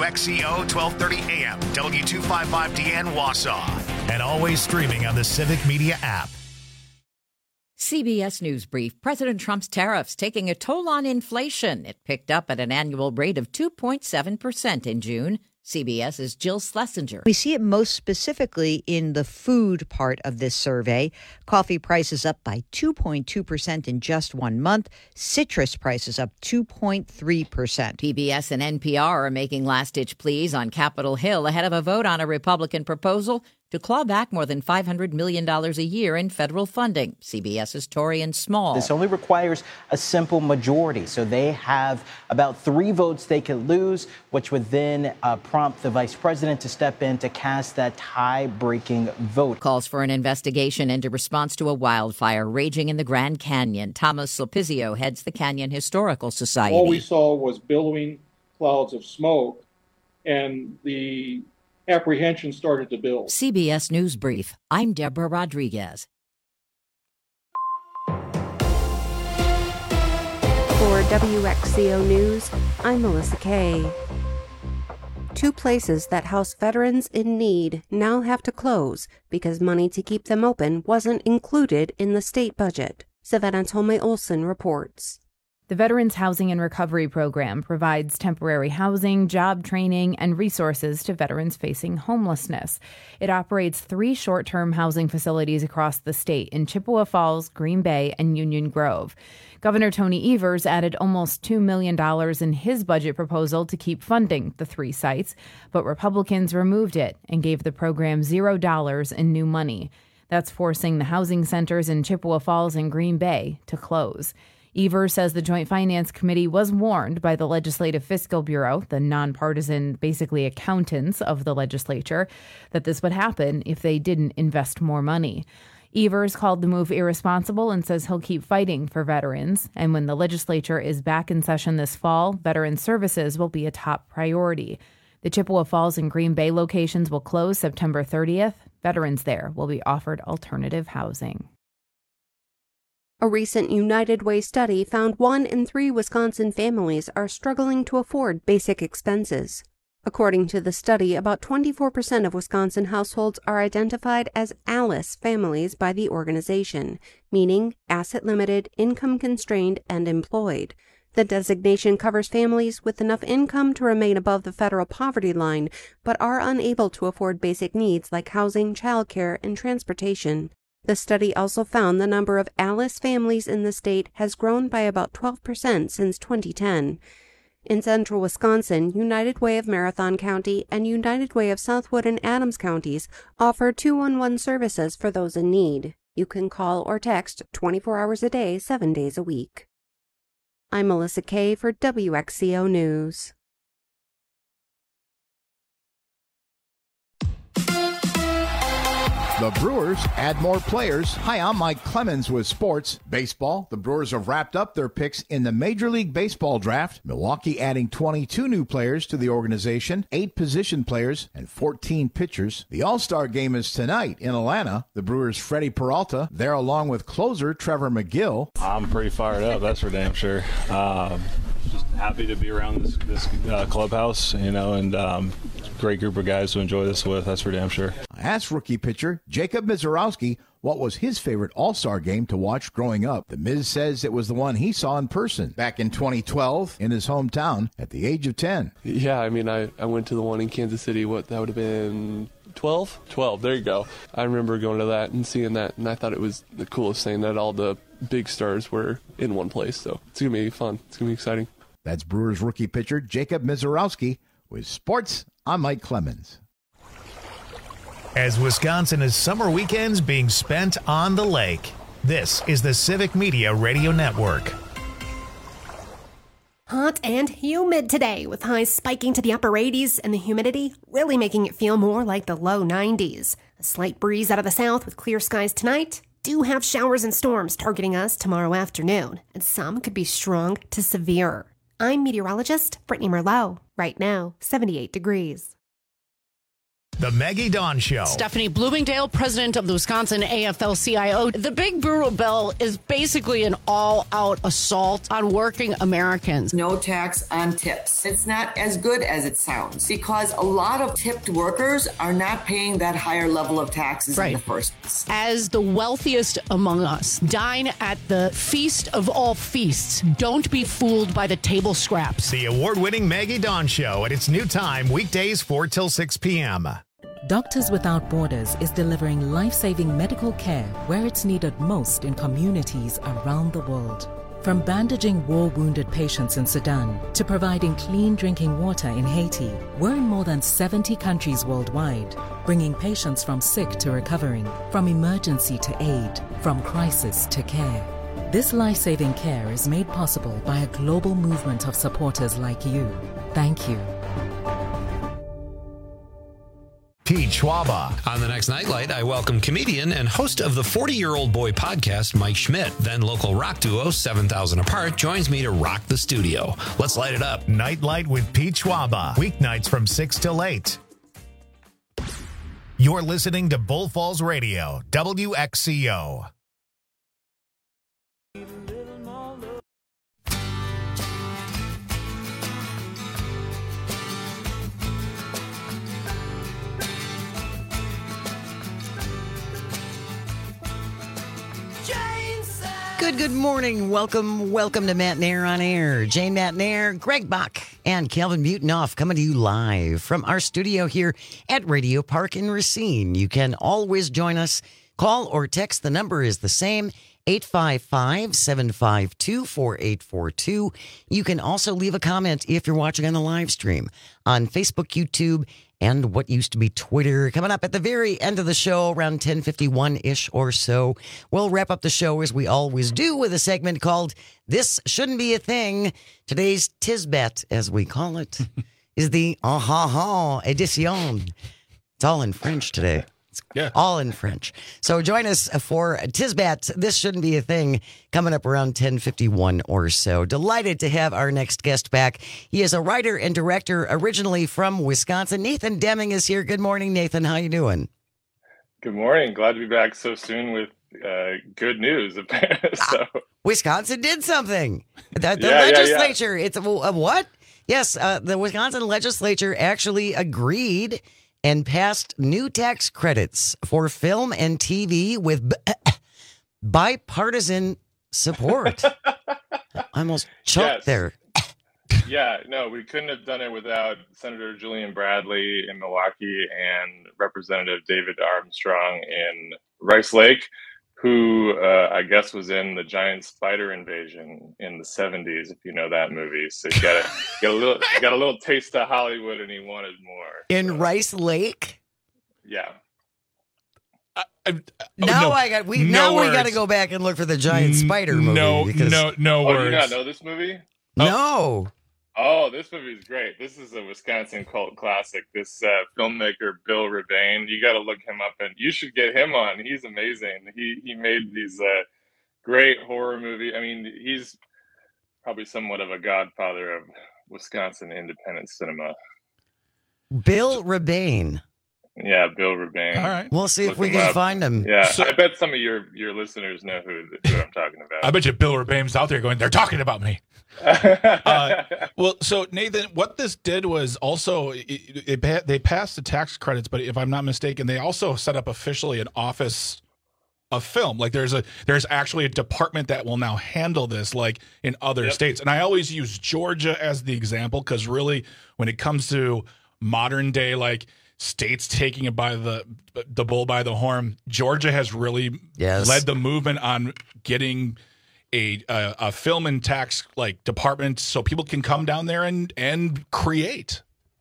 WXCO 1230 AM, W255DN Wausau, and always streaming on the Civic Media app. CBS News Brief. President Trump's tariffs taking a toll on inflation. It picked up at an annual rate of 2.7% in June. CBS's Jill Schlesinger. We see it most specifically in the food part of this survey. Coffee prices up by 2.2% in just 1 month. Citrus prices up 2.3%. PBS and NPR are making last-ditch pleas on Capitol Hill ahead of a vote on a Republican proposal to claw back more than $500 million a year in federal funding. CBS's Torian Small. This only requires a simple majority, so they have about 3 votes they could lose, which would then prompt the vice president to step in to cast that tie-breaking vote. Calls for an investigation into response to a wildfire raging in the Grand Canyon. Thomas Sulpizio heads the Canyon Historical Society. All we saw was billowing clouds of smoke, and the apprehension started to build. CBS News Brief. I'm Deborah Rodriguez. For WXCO News, I'm Melissa Kay. 2 places that house veterans in need now have to close because money to keep them open wasn't included in the state budget. Savannah Tolmay-Olson reports. The Veterans Housing and Recovery Program provides temporary housing, job training, and resources to veterans facing homelessness. It operates 3 short-term housing facilities across the state in Chippewa Falls, Green Bay, and Union Grove. Governor Tony Evers added almost $2 million in his budget proposal to keep funding the 3 sites, but Republicans removed it and gave the program $0 in new money. That's forcing the housing centers in Chippewa Falls and Green Bay to close. Evers says the Joint Finance Committee was warned by the Legislative Fiscal Bureau, the nonpartisan, basically accountants of the legislature, that this would happen if they didn't invest more money. Evers called the move irresponsible and says he'll keep fighting for veterans. And when the legislature is back in session this fall, veteran services will be a top priority. The Chippewa Falls and Green Bay locations will close September 30th. Veterans there will be offered alternative housing. A recent United Way study found 1 in 3 Wisconsin families are struggling to afford basic expenses. According to the study, about 24% of Wisconsin households are identified as ALICE families by the organization, meaning asset-limited, income-constrained, and employed. The designation covers families with enough income to remain above the federal poverty line, but are unable to afford basic needs like housing, childcare, and transportation. The study also found the number of ALICE families in the state has grown by about 12% since 2010. In central Wisconsin, United Way of Marathon County and United Way of Southwood and Adams counties offer 211 services for those in need. You can call or text 24 hours a day, 7 days a week. I'm Melissa Kay for WXCO News. The Brewers add more players. Hi, I'm Mike Clemens with sports. Baseball, the Brewers have wrapped up their picks in the Major League Baseball draft. Milwaukee adding 22 new players to the organization, 8 position players, and 14 pitchers. The All-Star game is tonight in Atlanta. The Brewers' Freddie Peralta there along with closer Trevor McGill. I'm pretty fired up, that's for damn sure. Just happy to be around this clubhouse, and great group of guys to enjoy this with, that's for damn sure. I asked rookie pitcher Jacob Mizorowski what was his favorite All-Star game to watch growing up. The Miz says it was the one he saw in person back in 2012 in his hometown at the age of 10. Yeah, I went to the one in Kansas City, that would have been 12, there you go. I remember going to that and seeing that, and I thought it was the coolest thing that all the big stars were in one place, so it's going to be fun. It's going to be exciting. That's Brewers rookie pitcher Jacob Mizorowski. With sports, I'm Mike Clemens. As Wisconsin is summer weekends being spent on the lake, this is the Civic Media Radio Network. Hot and humid today, with highs spiking to the upper 80s and the humidity really making it feel more like the low 90s. A slight breeze out of the south with clear skies tonight. Do have showers and storms targeting us tomorrow afternoon, and some could be strong to severe. I'm meteorologist Brittany Merlot. Right now, 78 degrees. The Maggie Dawn Show. Stephanie Bloomingdale, president of the Wisconsin AFL-CIO. The Big Brutal Bill is basically an all-out assault on working Americans. No tax on tips. It's not as good as it sounds because a lot of tipped workers are not paying that higher level of taxes in the first place. As the wealthiest among us, dine at the feast of all feasts. Don't be fooled by the table scraps. The award-winning Maggie Dawn Show at its new time, weekdays 4 till 6 p.m. Doctors Without Borders is delivering life-saving medical care where it's needed most in communities around the world. From bandaging war-wounded patients in Sudan to providing clean drinking water in Haiti, we're in more than 70 countries worldwide, bringing patients from sick to recovering, from emergency to aid, from crisis to care. This life-saving care is made possible by a global movement of supporters like you. Thank you. Pete Schwaba. On the next Nightlight, I welcome comedian and host of the 40-Year-Old Boy podcast, Mike Schmidt. Then local rock duo 7,000 Apart joins me to rock the studio. Let's light it up. Nightlight with Pete Schwaba. Weeknights from 6 till 8. You're listening to Bull Falls Radio, WXCO. Good morning. Welcome to Matt Nair on Air. Jane Matt Nair, Greg Bach, and Calvin Butenoff coming to you live from our studio here at Radio Park in Racine. You can always join us. Call or text. The number is the same, 855-752-4842. You can also leave a comment if you're watching on the live stream on Facebook, YouTube, and what used to be Twitter. Coming up at the very end of the show, around 10:51-ish or so, we'll wrap up the show as we always do with a segment called This Shouldn't Be a Thing. Today's Tisbet, as we call it, is the ah-ha-ha edition. It's all in French today. It's all in French. So join us for Tisbet, This Shouldn't Be a Thing, coming up around 10:51 or so. Delighted to have our next guest back. He is a writer and director originally from Wisconsin. Nathan Deming is here. Good morning, Nathan. How you doing? Good morning. Glad to be back so soon with good news. So. Wisconsin did something. The legislature, it's a what? Yes, the Wisconsin legislature actually agreed and passed new tax credits for film and TV with bipartisan support. I almost choked there. Yeah, no, we couldn't have done it without Senator Julian Bradley in Milwaukee and Representative David Armstrong in Rice Lake, who I guess was in the giant spider invasion in the 70s, if you know that movie. So you got a little taste of Hollywood, and he wanted more. In Rice Lake? Yeah. We got to go back and look for the giant spider movie. No words. Do you not know this movie? No. Oh, this movie is great. This is a Wisconsin cult classic. This filmmaker, Bill Rebane, you got to look him up, and you should get him on. He's amazing. He made these great horror movies. I mean, he's probably somewhat of a godfather of Wisconsin independent cinema. Bill Rebane. Yeah, Bill Rebane. All right. We'll see if we can find him. Yeah, I bet some of your listeners know who I'm talking about. I bet you Bill Rebane's out there going, they're talking about me. Well, so Nathan, what this did was also they passed the tax credits, but if I'm not mistaken, they also set up officially an office of film. Like there's actually a department that will now handle this, like in other states. And I always use Georgia as the example because really, when it comes to modern day, like states taking it by the bull by the horn, Georgia has really led the movement on getting a film and tax like department so people can come down there and create.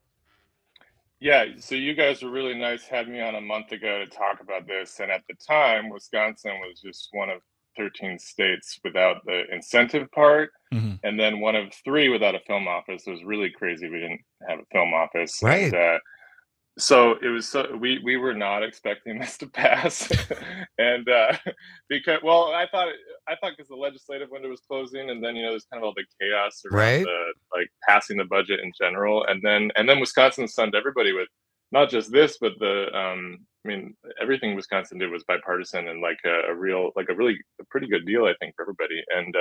Yeah, so you guys were really nice, had me on a month ago to talk about this, and at the time Wisconsin was just one of 13 states without the incentive part, and then one of 3 without a film office. It was really crazy we didn't have a film office. Right. And, so it was we were not expecting this to pass, and because I thought because the legislative window was closing, and then there's kind of all the chaos around the, like passing the budget in general, and then Wisconsin stunned everybody with not just this, but I mean, everything Wisconsin did was bipartisan and like a pretty good deal, I think, for everybody.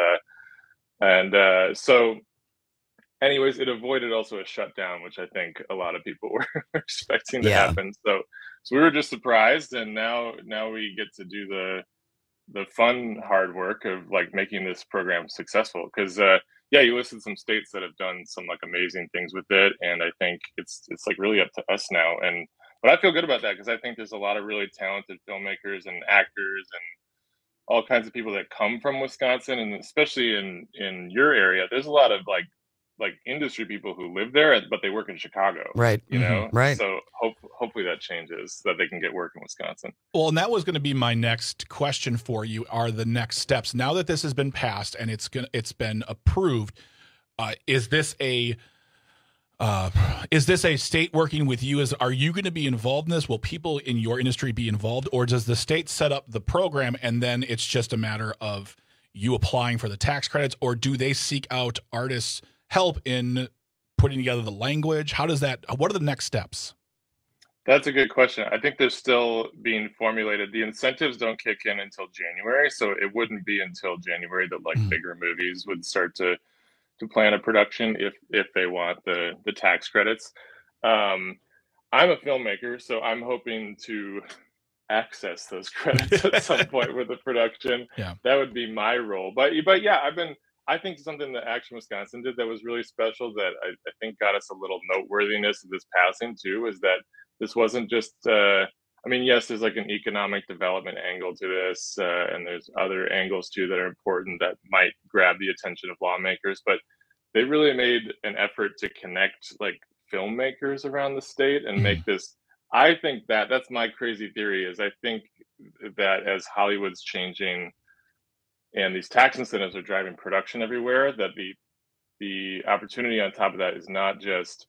So anyways, it avoided also a shutdown, which I think a lot of people were expecting to happen. So we were just surprised, and now we get to do the fun, hard work of like making this program successful. Because you listed some states that have done some like amazing things with it, and I think it's like really up to us now. But I feel good about that because I think there's a lot of really talented filmmakers and actors and all kinds of people that come from Wisconsin, and especially in your area, there's a lot of like industry people who live there, but they work in Chicago. Right. You know? Right. So hopefully that changes, so that they can get work in Wisconsin. Well, and that was going to be my next question for you, are the next steps. Now that this has been passed and it's been approved, is this a state working with you? Are you going to be involved in this? Will people in your industry be involved, or does the state set up the program and then it's just a matter of you applying for the tax credits, or do they seek out artists' help in putting together the language? What are the next steps? That's a good question. I think they're still being formulated. The incentives don't kick in until January, so it wouldn't be until January that like bigger movies would start to plan a production if they want the tax credits. I'm a filmmaker, so I'm hoping to access those credits at some point with the production. Yeah. That would be my role. But yeah, I think something that Action Wisconsin did that was really special, that I think got us a little noteworthiness of this passing too, is that this wasn't just, yes, there's like an economic development angle to this, and there's other angles too that are important that might grab the attention of lawmakers, but they really made an effort to connect like filmmakers around the state and make this, I think that's my crazy theory, is I think that as Hollywood's changing and these tax incentives are driving production everywhere, that the opportunity on top of that is not just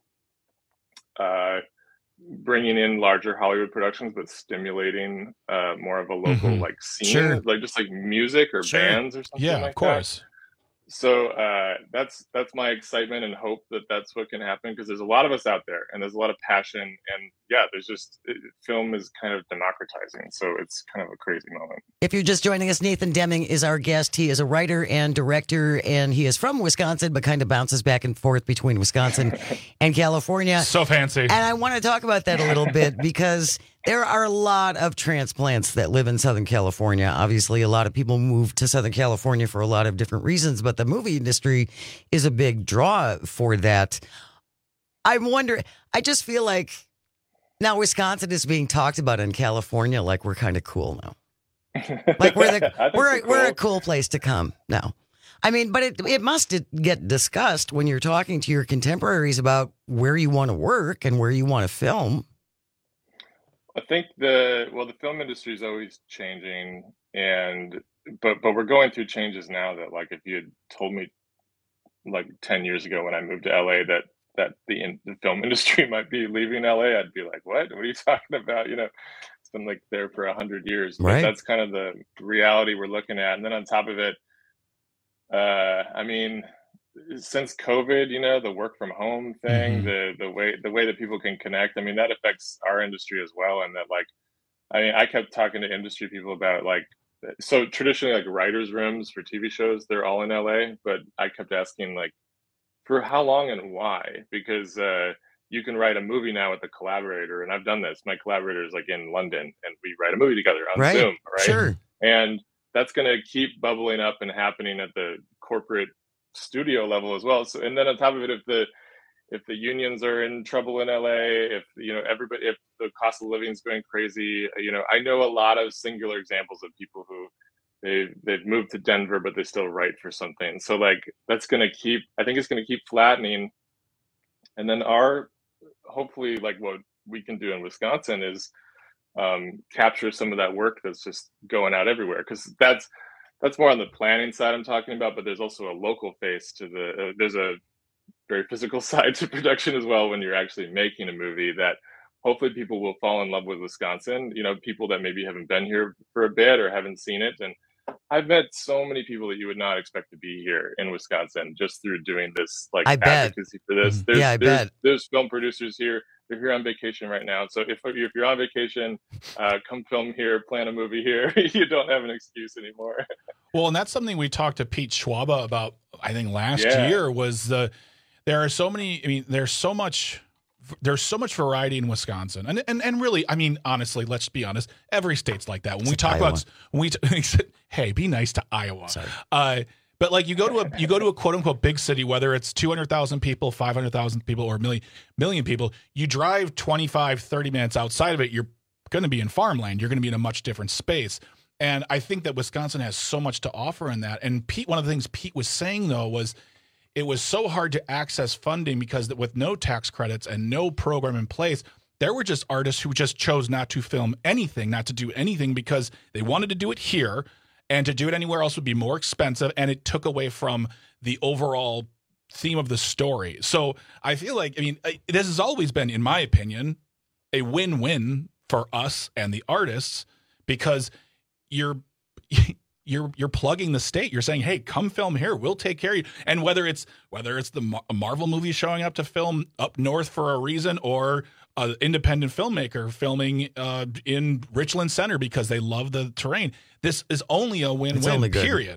bringing in larger Hollywood productions, but stimulating more of a local like scene, like just like music or bands or something like that. Yeah, of course. So that's my excitement and hope that that's what can happen, because there's a lot of us out there and there's a lot of passion, and there's just film is kind of democratizing, so it's kind of a crazy moment. If you're just joining us, Nathan Deming is our guest. He is a writer and director, and he is from Wisconsin, but kind of bounces back and forth between Wisconsin and California. So fancy. And I want to talk about that a little bit, because there are a lot of transplants that live in Southern California. Obviously, a lot of people move to Southern California for a lot of different reasons, but the movie industry is a big draw for that. I wonder, I just feel like now Wisconsin is being talked about in California like we're kind of cool now. Like we're a cool place to come now. I mean, but it must get discussed when you're talking to your contemporaries about where you want to work and where you want to film. I think the film industry is always changing, but we're going through changes now that, like, if you had told me like 10 years ago when I moved to LA that the film industry might be leaving LA, I'd be like, what are you talking about? You know, it's been like there for 100 years, but that's kind of the reality we're looking at. And then on top of it, since COVID, you know, the work from home thing, the way that people can connect, I mean, that affects our industry as well. And that, like, I mean, I kept talking to industry people about, like, so traditionally, like, writers' rooms for TV shows, they're all in LA, but I kept asking, like, for how long and why? Because you can write a movie now with a collaborator, and I've done this. My collaborator is like in London, and we write a movie together on Zoom, right? Sure. And that's going to keep bubbling up and happening at the corporate studio level as well. So, and then on top of it, if the unions are in trouble in LA, if, you know, if the cost of living is going crazy, you know, I know a lot of singular examples of people who they've moved to Denver, but they still write for something. So, like, that's going to I think it's going to keep flattening. And then hopefully, like, what we can do in Wisconsin is capture some of that work that's just going out everywhere. Because that's more on the planning side I'm talking about, but there's also a local face to there's a very physical side to production as well when you're actually making a movie, that hopefully people will fall in love with Wisconsin, you know, people that maybe haven't been here for a bit or haven't seen it. And I've met so many people that you would not expect to be here in Wisconsin just through doing this, like, advocacy for this. There's film producers here. They're here on vacation right now. So if you're on vacation, come film here, plan a movie here. You don't have an excuse anymore. Well, and that's something we talked to Pete Schwaba about, I think last year, was there are so many, I mean, there's so much variety in Wisconsin. And really, I mean, honestly, let's be honest, every state's like that. When we talk about, hey, be nice to Iowa. Sorry. But like you go to a quote unquote big city, whether it's 200,000 people, 500,000 people, or a million people, you drive 25, 30 minutes outside of it, you're going to be in farmland. You're going to be in a much different space. And I think that Wisconsin has so much to offer in that. And Pete, one of the things Pete was saying though was it was so hard to access funding because with no tax credits and no program in place, there were just artists who just chose not to film anything, not to do anything because they wanted to do it here. And to do it anywhere else would be more expensive, and it took away from the overall theme of the story. So I feel like, I mean, this has always been, in my opinion, a win-win for us and the artists because you're plugging the state. You're saying, hey, come film here. We'll take care of you. And whether it's a Marvel movie showing up to film up north for a reason or an independent filmmaker filming in Richland Center because they love the terrain. This is only a win-win, period.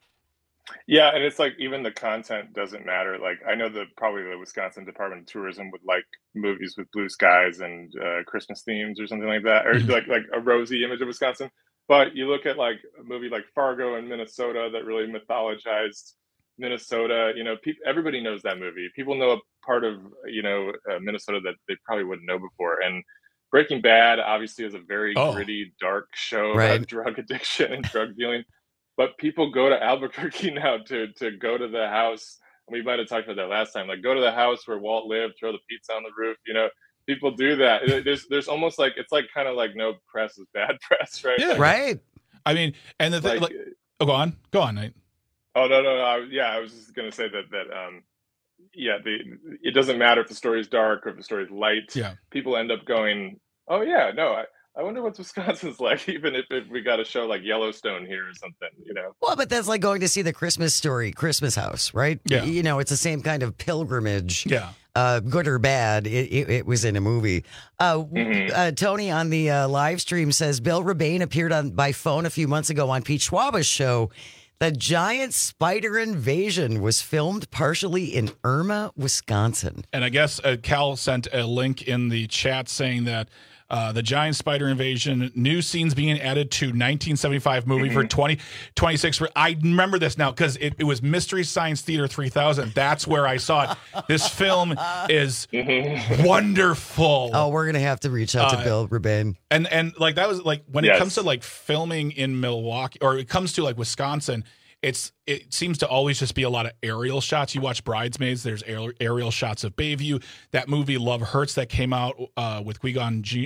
Yeah, and it's like even the content doesn't matter. Like I know that probably the Wisconsin Department of Tourism would like movies with blue skies and Christmas themes or something like that, or like a rosy image of Wisconsin. But you look at like a movie like Fargo in Minnesota that really mythologized Minnesota. You know, everybody knows that movie. People know a part of Minnesota that they probably wouldn't know before. And Breaking Bad obviously is a very gritty, dark show about drug addiction and drug dealing. But people go to Albuquerque now to go to the house. We might have talked about that last time. Like go to the house where Walt lived, throw the pizza on the roof. You know, people do that. There's almost like it's like kind of like no press is bad press, right? Yeah, like, right. I mean, and the thing, like, go on, Nate. Oh no. I was just gonna say that it doesn't matter if the story is dark or if the story is light. Yeah, people end up going, oh yeah, no, I wonder what Wisconsin's like, even if we got a show like Yellowstone here or something, you know. Well, but that's like going to see the Christmas Story, Christmas House, right? Yeah. You know, it's the same kind of pilgrimage. Yeah. Good or bad, it was in a movie. Tony on the live stream says Bill Rebane appeared by phone a few months ago on Pete Schwaba's show. The giant spider invasion was filmed partially in Irma, Wisconsin. And I guess Cal sent a link in the chat saying that the giant spider invasion, new scenes being added to 1975 movie for 2026. I remember this now because it was Mystery Science Theater 3000. That's where I saw it. This film is wonderful. Oh, we're going to have to reach out to Bill Rebane. And like that was like when it comes to like filming in Milwaukee or it comes to like Wisconsin, it seems to always just be a lot of aerial shots. You watch Bridesmaids, there's aerial shots of Bayview. That movie Love Hurts that came out with Qui-Gon Jinn,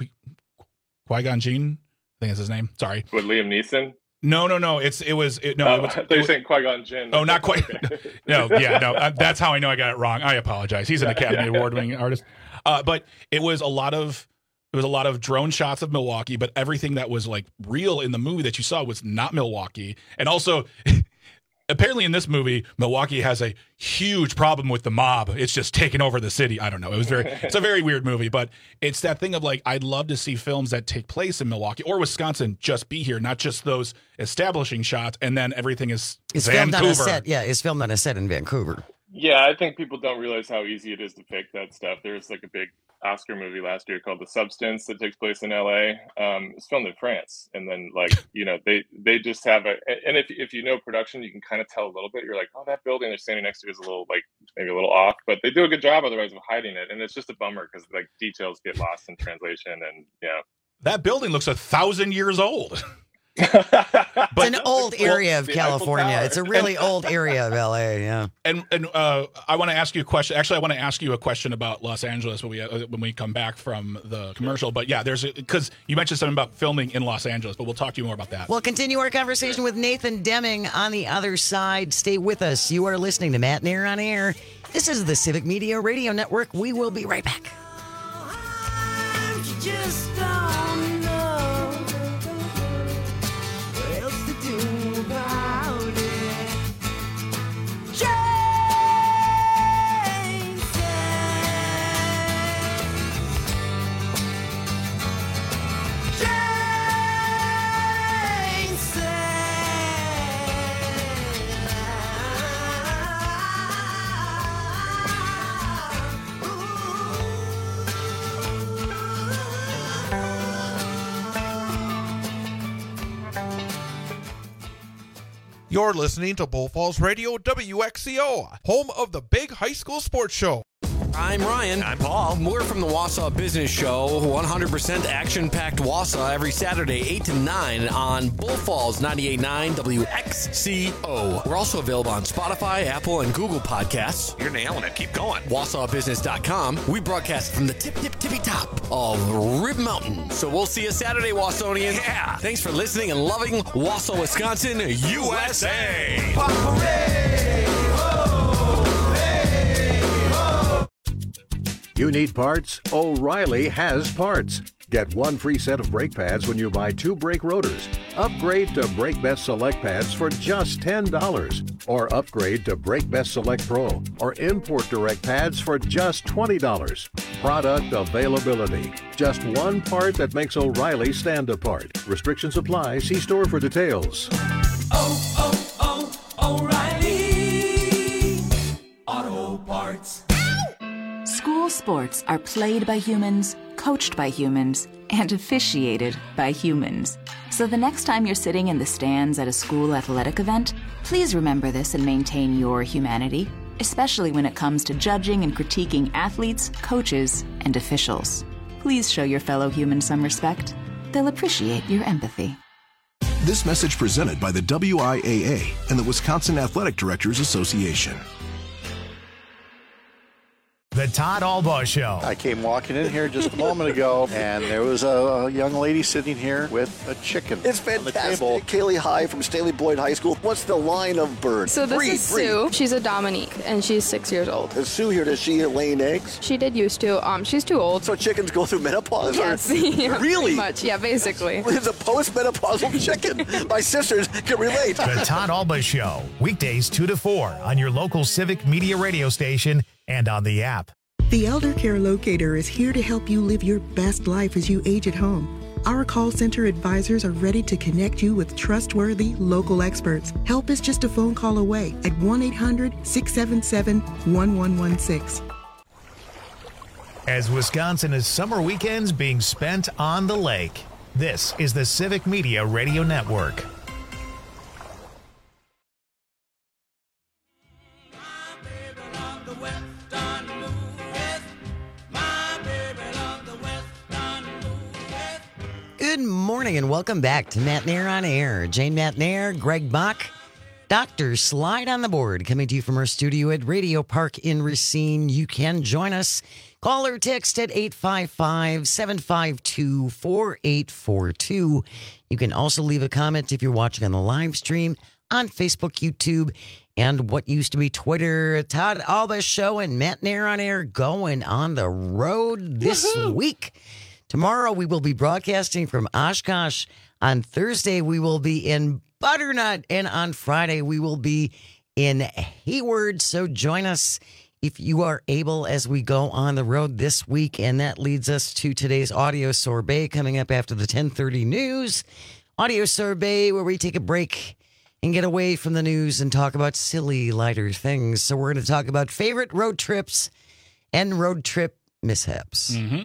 I think that's his name. Sorry. With Liam Neeson? No. I thought you were saying Qui-Gon Jinn. Oh, not quite. No. That's how I know I got it wrong. I apologize. He's an Academy Award-winning artist. But it was a lot of drone shots of Milwaukee, but everything that was like real in the movie that you saw was not Milwaukee. And also, apparently in this movie, Milwaukee has a huge problem with the mob. It's just taken over the city. I don't know. It's a very weird movie, but it's that thing of like, I'd love to see films that take place in Milwaukee or Wisconsin just be here, not just those establishing shots. And then everything is Vancouver. Filmed on a set. Yeah, it's filmed on a set in Vancouver. Yeah, I think people don't realize how easy it is to fake that stuff. There's like a big Oscar movie last year called The Substance that takes place in LA. It's filmed in France. And then like, you know, they just have and if you know production, you can kind of tell a little bit. You're like, oh, that building they're standing next to is a little like maybe a little off, but they do a good job otherwise of hiding it. And it's just a bummer because like details get lost in translation and that building looks 1,000 years old. It's an old area of California. It's a really old area of LA, yeah. And I want to ask you a question. Actually, I want to ask you a question about Los Angeles when we come back from the commercial. But yeah, because you mentioned something about filming in Los Angeles, but we'll talk to you more about that. We'll continue our conversation with Nathan Deming on the other side. Stay with us. You are listening to Matt Nair on Air. This is the Civic Media Radio Network. We will be right back. Just don't know what else to do about it. Jane said You're listening to Bull Falls Radio WXCO, home of the big high school sports show. I'm Ryan. I'm Paul. We're from the Wausau Business Show, 100% action-packed Wausau every Saturday, 8 to 9 on Bull Falls 98.9 WXCO. We're also available on Spotify, Apple, and Google Podcasts. You're nailing it. Keep going. WausauBusiness.com. We broadcast from the tippy top of Rib Mountain. So we'll see you Saturday, Wausonians. Yeah. Thanks for listening and loving Wausau, Wisconsin, USA. You need parts? O'Reilly has parts. Get one free set of brake pads when you buy 2 brake rotors. Upgrade to Brake Best Select pads for just $10. Or upgrade to Brake Best Select Pro or Import Direct pads for just $20. Product availability. Just one part that makes O'Reilly stand apart. Restrictions apply. See store for details. O'Reilly Auto Parts. School sports are played by humans, coached by humans, and officiated by humans. So the next time you're sitting in the stands at a school athletic event, please remember this and maintain your humanity, especially when it comes to judging and critiquing athletes, coaches, and officials. Please show your fellow humans some respect. They'll appreciate your empathy. This message presented by the WIAA and the Wisconsin Athletic Directors Association. The Todd Albaugh Show. I came walking in here just a moment ago, and there was a young lady sitting here with a chicken. It's fantastic. Kaylee High from Stanley Boyd High School. What's the line of birds? So this is Sue. She's a Dominique, and she's 6 years old. Is Sue here? Does she lay eggs? She did used to. She's too old. So chickens go through menopause? Yes. Or? Yeah, really? Pretty much. Yeah, basically. It's a post-menopausal chicken. My sisters can relate. The Todd Albaugh Show. Weekdays 2 to 4 on your local Civic Media radio station and on the app. The Elder Care Locator is here to help you live your best life as you age at home. Our call center advisors are ready to connect you with trustworthy local experts. Help is just a phone call away at 1-800-677-1116. As Wisconsin is summer weekends being spent on the lake, this is the Civic Media Radio Network. Good morning and welcome back to Matt Nair on Air. Jane Matt Nair, Greg Bach, Dr. Slide on the board, coming to you from our studio at Radio Park in Racine. You can join us. Call or text at 855-752-4842. You can also leave a comment if you're watching on the live stream on Facebook, YouTube, and what used to be Twitter. Todd Albaugh Show and Matt Nair on Air going on the road this week. Tomorrow we will be broadcasting from Oshkosh. On Thursday we will be in Butternut. And on Friday we will be in Hayward. So join us if you are able as we go on the road this week. And that leads us to today's audio sorbet coming up after the 10:30 news. Audio sorbet where we take a break and get away from the news and talk about silly, lighter things. So we're going to talk about favorite road trips and road trip mishaps. Mm-hmm.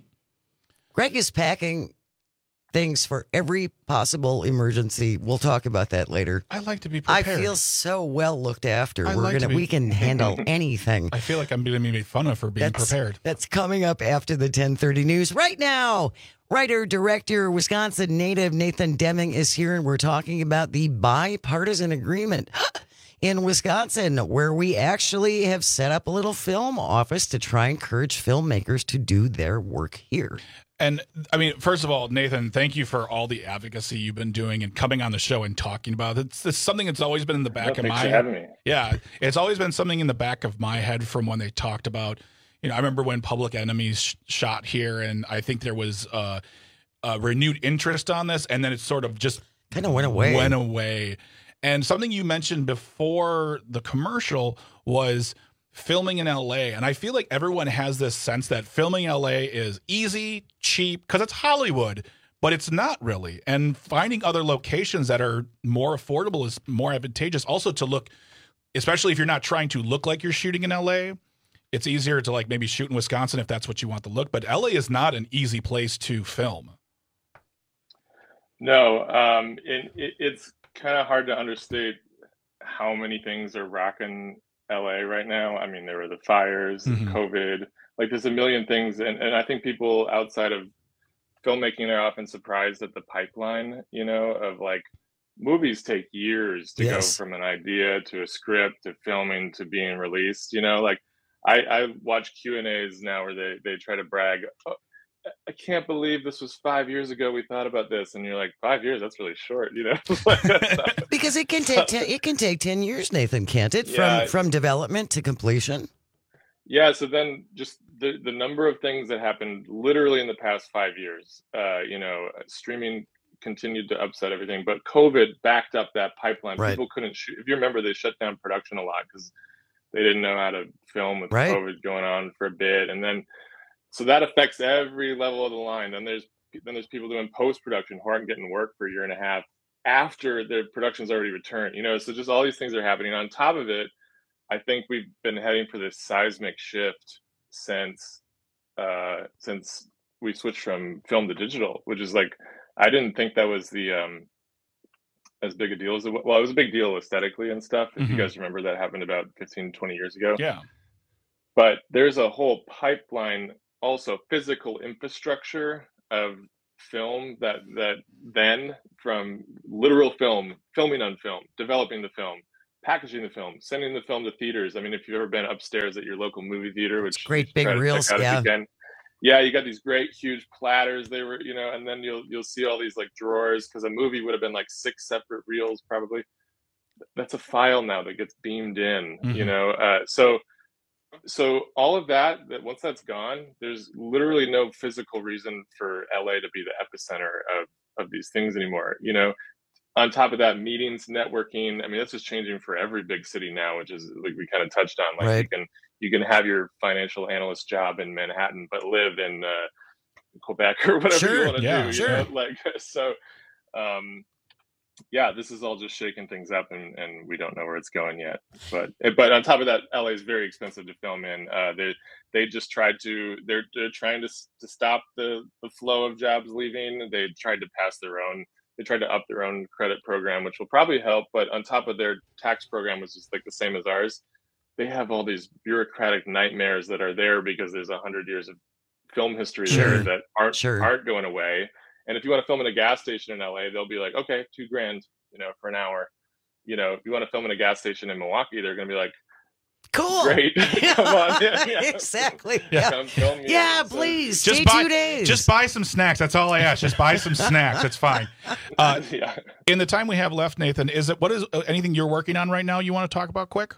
Greg is packing things for every possible emergency. We'll talk about that later. I like to be prepared. I feel so well looked after. We We can handle anything. I feel like I'm being made fun of for being prepared. That's coming up after the 10:30 news. Right now, writer, director, Wisconsin native Nathan Deming is here, and we're talking about the bipartisan agreement in Wisconsin, where we actually have set up a little film office to try and encourage filmmakers to do their work here. And I mean, first of all, Nathan, thank you for all the advocacy you've been doing and coming on the show and talking about it. It's something that's always been in the back of my head. Thanks for having me. Yeah, it's always been something in the back of my head from when they talked about, I remember when Public Enemies shot here, and I think there was a renewed interest on this, and then it sort of just kind of went away. And something you mentioned before the commercial was filming in LA. And I feel like everyone has this sense that filming LA is easy, cheap, because it's Hollywood, but it's not really. And finding other locations that are more affordable is more advantageous. Also to look, especially if you're not trying to look like you're shooting in LA, it's easier to like maybe shoot in Wisconsin if that's what you want to look. But LA is not an easy place to film. No, it's kind of hard to understate how many things are rocking LA right now. I mean, there were the fires, COVID, like there's a million things. And I think people outside of filmmaking are often surprised at the pipeline, you know, of like movies take years to go from an idea to a script to filming to being released, you know, like I watch Q&As now where they try to brag, oh, I can't believe this was 5 years ago we thought about this, and you're like, 5 years, that's really short, you know. Because it can take 10 years, Nathan, can't it? From development to completion. Yeah, so then just the number of things that happened literally in the past 5 years, you know, streaming continued to upset everything, but COVID backed up that pipeline. Right. People couldn't shoot. If you remember, they shut down production a lot because they didn't know how to film with COVID going on for a bit, and then so that affects every level of the line. Then there's people doing post-production who aren't getting work for a year and a half after their production's already returned, you know, so just all these things are happening. On top of it, I think we've been heading for this seismic shift since we switched from film to digital, which is like, I didn't think that was the as big a deal as it was a big deal aesthetically and stuff. If you guys remember, that happened about 15, 20 years ago. Yeah. But there's a whole pipeline, also physical infrastructure of film that then from literal film, filming on film, developing the film, packaging the film, sending the film to theaters. I mean, if you've ever been upstairs at your local movie theater, which great big reels, yeah, you got these great huge platters. They were, you know, and then you'll see all these like drawers, because a movie would have been like 6 separate reels probably. That's a file now that gets beamed in, you know. So all of that once that's gone, there's literally no physical reason for LA to be the epicenter of these things anymore, you know. On top of that, meetings, networking, I mean, that's just changing for every big city now, which is like we kind of touched on. Like you can have your financial analyst job in Manhattan, but live in Quebec or whatever you want to do. You know? Like, so, yeah, this is all just shaking things up, and we don't know where it's going yet. But on top of that, LA is very expensive to film in. They just tried to, they're trying to stop the flow of jobs leaving. They tried to pass their own. They tried to up their own credit program, which will probably help. But on top of their tax program, which is like the same as ours, they have all these bureaucratic nightmares that are there because there's 100 years of film history there that aren't going away. And if you want to film in a gas station in LA, they'll be like, okay, $2,000, you know, for an hour. You know, if you want to film in a gas station in Milwaukee, they're going to be like, cool. Great. Come on. Yeah. Exactly. Yeah. Come film me. Yeah, please. Just stay buy 2 days. Just buy some snacks. That's all I ask. Just buy some snacks. It's fine. In the time we have left, Nathan, what is anything you're working on right now you want to talk about quick?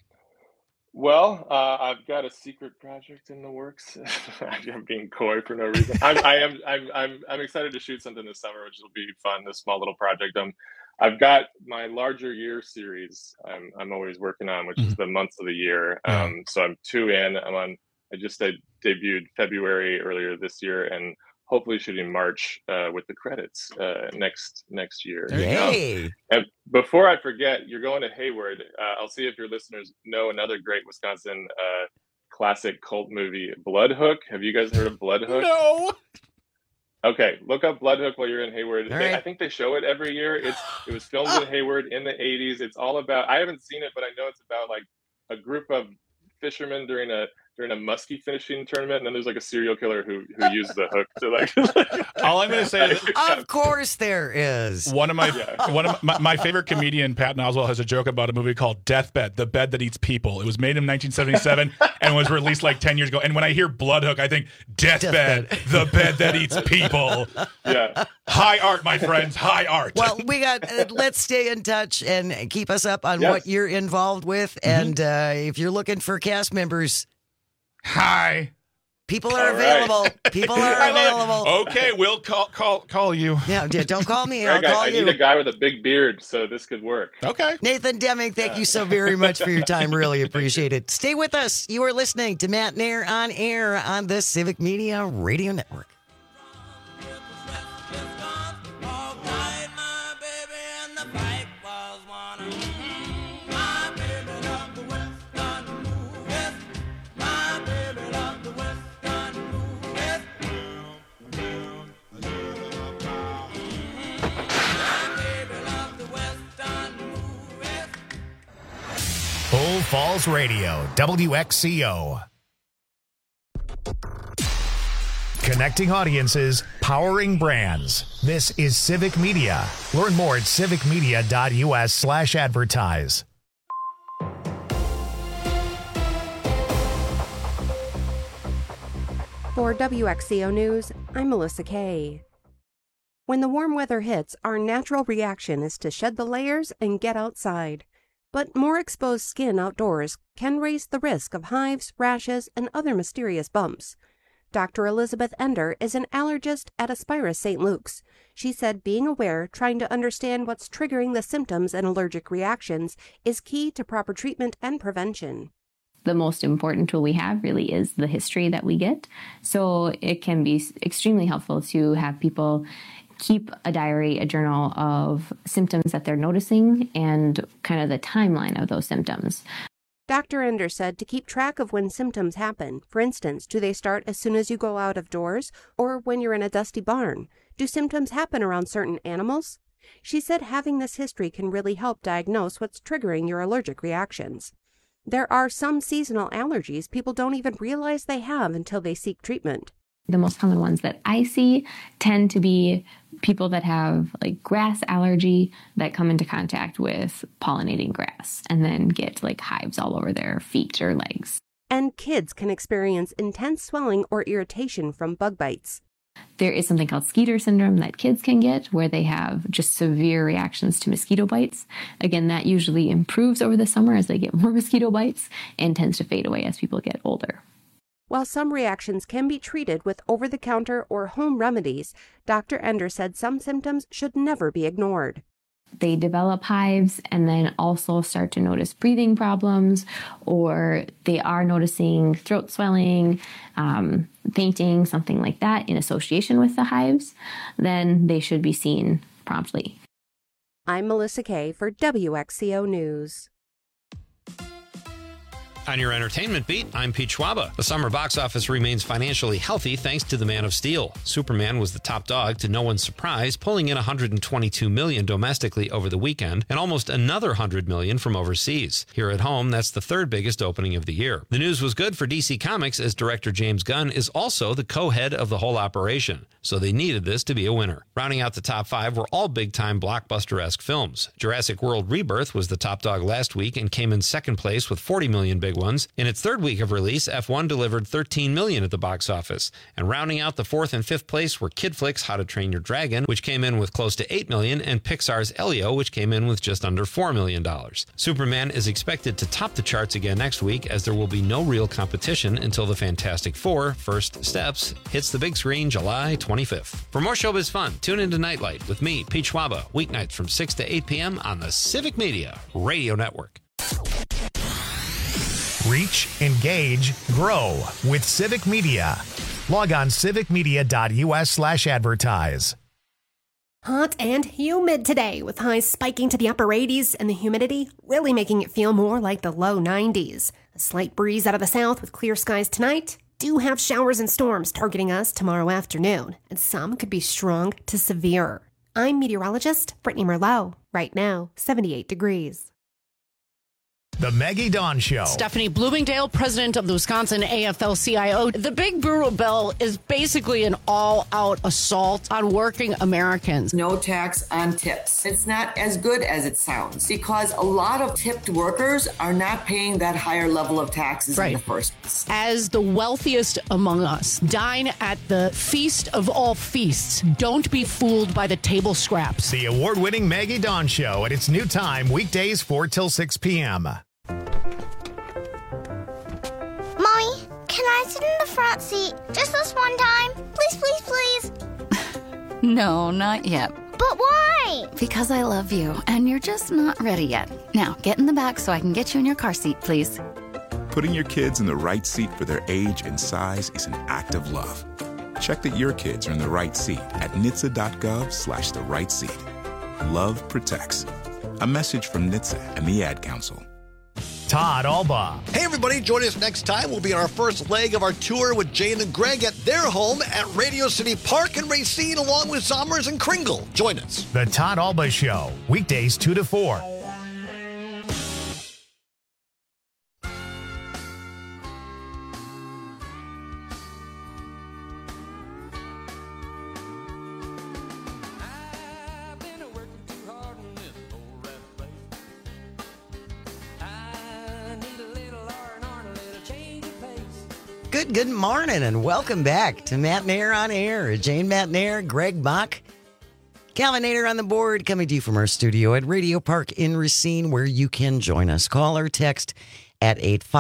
Well, I've got a secret project in the works. I'm being coy for no reason. I'm excited to shoot something this summer, which will be fun. This small little project. I've got my larger year series. I'm always working on, which is the months of the year. So I'm 2 in. I just debuted February earlier this year, and hopefully shooting March with the credits next year. Yay! And before I forget, you're going to Hayward. I'll see if your listeners know another great Wisconsin classic cult movie, Bloodhook. Have you guys heard of Bloodhook? No. Okay, look up Bloodhook while you're in Hayward. Right. I think they show it every year. It was filmed in Hayward in the 80s. It's all about, I haven't seen it, but I know it's about like a group of fishermen during a muskie fishing tournament, and then there's like a serial killer who used the hook to like. All I'm going to say is, of course there is. One of my favorite comedian, Patton Oswalt, has a joke about a movie called Deathbed, the bed that eats people. It was made in 1977 and was released like 10 years ago. And when I hear Bloodhook, I think Deathbed, the bed that eats people. Yeah. High art, my friends, high art. Well, we got. Let's stay in touch and keep us up on what you're involved with. And if you're looking for cast members. Hi. People are available. Right. People are available. Okay, we'll call you. Yeah, don't call me. I'll call you. I need a guy with a big beard, so this could work. Okay. Nathan Deming, thank you so very much for your time. Really appreciate it. Stay with us. You are listening to Matt Nair on air on the Civic Media Radio Network. Falls Radio, WXCO. Connecting audiences, powering brands. This is Civic Media. Learn more at civicmedia.us/advertise. For WXCO News, I'm Melissa Kay. When the warm weather hits, our natural reaction is to shed the layers and get outside. But more exposed skin outdoors can raise the risk of hives, rashes, and other mysterious bumps. Dr. Elizabeth Ender is an allergist at Aspira St. Luke's. She said being aware, trying to understand what's triggering the symptoms and allergic reactions is key to proper treatment and prevention. The most important tool we have really is the history that we get. So it can be extremely helpful to have people keep a diary, a journal of symptoms that they're noticing and kind of the timeline of those symptoms. Dr. Ender said to keep track of when symptoms happen. For instance, do they start as soon as you go out of doors or when you're in a dusty barn? Do symptoms happen around certain animals? She said having this history can really help diagnose what's triggering your allergic reactions. There are some seasonal allergies people don't even realize they have until they seek treatment. The most common ones that I see tend to be people that have like grass allergy that come into contact with pollinating grass and then get like hives all over their feet or legs. And kids can experience intense swelling or irritation from bug bites. There is something called Skeeter syndrome that kids can get where they have just severe reactions to mosquito bites. Again, that usually improves over the summer as they get more mosquito bites and tends to fade away as people get older. While some reactions can be treated with over-the-counter or home remedies, Dr. Ender said some symptoms should never be ignored. They develop hives and then also start to notice breathing problems, or they are noticing throat swelling, fainting, something like that in association with the hives, then they should be seen promptly. I'm Melissa Kay for WXCO News. On your entertainment beat, I'm Pete Schwaba. The summer box office remains financially healthy thanks to The Man of Steel. Superman was the top dog to no one's surprise, pulling in $122 million domestically over the weekend and almost another $100 million from overseas. Here at home, that's the third biggest opening of the year. The news was good for DC Comics as director James Gunn is also the co-head of the whole operation, so they needed this to be a winner. Rounding out the top five were all big-time blockbuster-esque films. Jurassic World Rebirth was the top dog last week and came in second place with $40 million big ones. In its third week of release, F1 delivered $13 million at the box office. And rounding out the fourth and fifth place were Kid Flick's How to Train Your Dragon, which came in with close to $8 million, and Pixar's Elio, which came in with just under $4 million. Superman is expected to top the charts again next week, as there will be no real competition until the Fantastic Four: First Steps hits the big screen July 25th. For more showbiz fun, tune into Nightlight with me, Pete Schwaba, weeknights from 6 to 8 p.m. on the Civic Media Radio Network. Reach, engage, grow with Civic Media. Log on civicmedia.us/advertise. Hot and humid today, with highs spiking to the upper 80s and the humidity really making it feel more like the low 90s. A slight breeze out of the south with clear skies tonight. Do have showers and storms targeting us tomorrow afternoon, and some could be strong to severe. I'm meteorologist Brittany Merlot. Right now, 78 degrees. The Maggie Dawn Show. Stephanie Bloomingdale, president of the Wisconsin AFL-CIO. The Big Burro Bill is basically an all-out assault on working Americans. No tax on tips. It's not as good as it sounds because a lot of tipped workers are not paying that higher level of taxes in the first place. As the wealthiest among us, dine at the feast of all feasts. Don't be fooled by the table scraps. The award-winning Maggie Dawn Show at its new time, weekdays 4 till 6 p.m. Mommy, can I sit in the front seat just this one time? Please, please, please. No, not yet. But why? Because I love you, and you're just not ready yet. Now, get in the back so I can get you in your car seat, please. Putting your kids in the right seat for their age and size is an act of love. Check that your kids are in the right seat at NHTSA.gov/the right seat. Love protects. A message from NHTSA and the Ad Council. Todd Alba. Hey, everybody, join us next time. We'll be on our first leg of our tour with Jane and Greg at their home at Radio City Park in Racine, along with Somers and Kringle. Join us. The Todd Alba Show, weekdays 2 to 4. Good morning, and welcome back to Matt Nair on Air. Jane Matt Nair, Greg Bach, Calvin Nader on the board, coming to you from our studio at Radio Park in Racine, where you can join us. Call or text at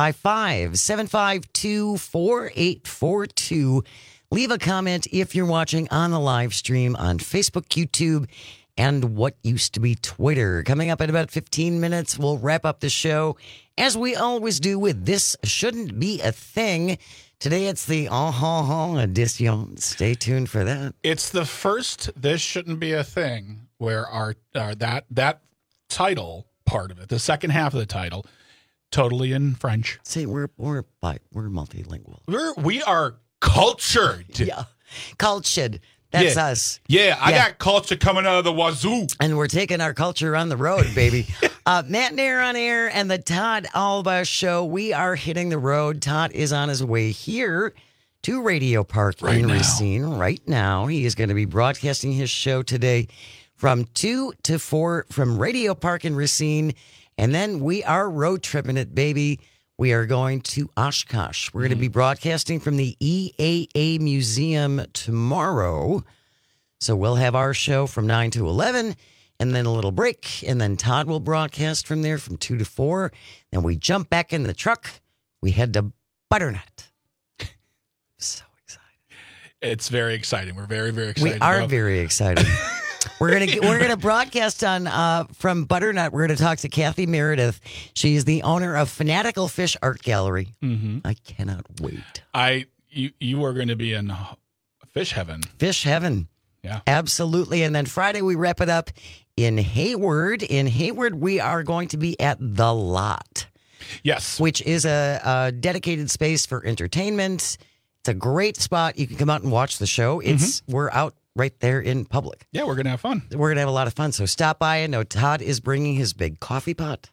855-752-4842. Leave a comment if you're watching on the live stream on Facebook, YouTube, and what used to be Twitter. Coming up in about 15 minutes, we'll wrap up the show, as we always do, with This Shouldn't Be a Thing. Today it's the edition. Stay tuned for that. It's the first This Shouldn't Be a Thing where our that title part of it, the second half of the title, totally in French. See, we're multilingual. We are cultured. Yeah, cultured. That's us. Yeah, I got culture coming out of the wazoo. And we're taking our culture on the road, baby. Matt Nair on Air and the Todd Alba Show. We are hitting the road. Todd is on his way here to Radio Park in Racine right now. He is going to be broadcasting his show today from 2 to 4 from Radio Park in Racine. And then we are road tripping it, baby. We are going to Oshkosh. We're going to be broadcasting from the EAA Museum tomorrow. So we'll have our show from 9 to 11, and then a little break. And then Todd will broadcast from there from 2 to 4. Then we jump back in the truck. We head to Butternut. So excited. It's very exciting. We're very, very excited. We are very excited. We're gonna broadcast on from Butternut. We're gonna talk to Kathy Meredith. She's the owner of Fanatical Fish Art Gallery. Mm-hmm. I cannot wait. You are going to be in fish heaven. Fish heaven. Yeah, absolutely. And then Friday we wrap it up in Hayward. In Hayward, we are going to be at The Lot. Yes, which is a dedicated space for entertainment. It's a great spot. You can come out and watch the show. We're out right there in public. Yeah, we're going to have fun. We're going to have a lot of fun. So stop by. I know Todd is bringing his big coffee pot.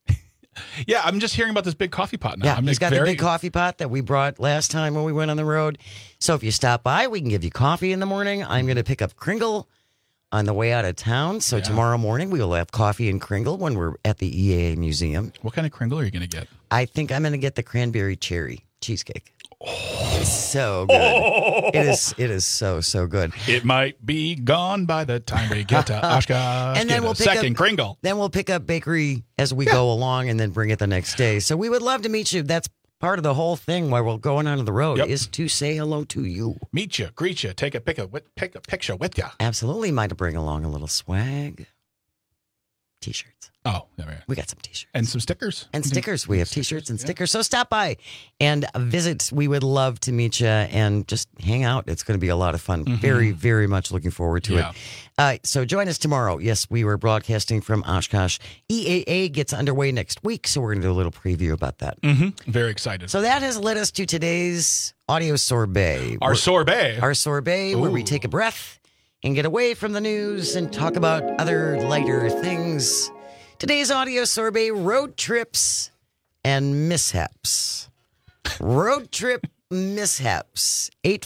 Yeah, I'm just hearing about this big coffee pot now. Yeah, he's got the big coffee pot that we brought last time when we went on the road. So if you stop by, we can give you coffee in the morning. I'm going to pick up Kringle on the way out of town. So tomorrow morning, we will have coffee and Kringle when we're at the EAA Museum. What kind of Kringle are you going to get? I think I'm going to get the cranberry cherry cheesecake. It's so good. It is so good. It might be gone by the time we get to Oshkosh. And then we'll pick second up Kringle. Then we'll pick up bakery as we go along, and then bring it the next day. So we would love to meet you. That's part of the whole thing while we're going on the road is to say hello to you, meet you, greet you, take a picture with you. Absolutely, might bring along a little swag, t-shirts. Oh, there we are. We got some t-shirts. And some stickers. And stickers. We have t-shirts and stickers. So stop by and visit. We would love to meet you and just hang out. It's going to be a lot of fun. Mm-hmm. Very, very much looking forward to it. So join us tomorrow. Yes, we were broadcasting from Oshkosh. EAA gets underway next week, so we're going to do a little preview about that. Mm-hmm. Very excited. So that has led us to today's audio sorbet. Our sorbet, where we take a breath and get away from the news and talk about other lighter things. Today's audio sorbet, road trips and mishaps. Road trip mishaps.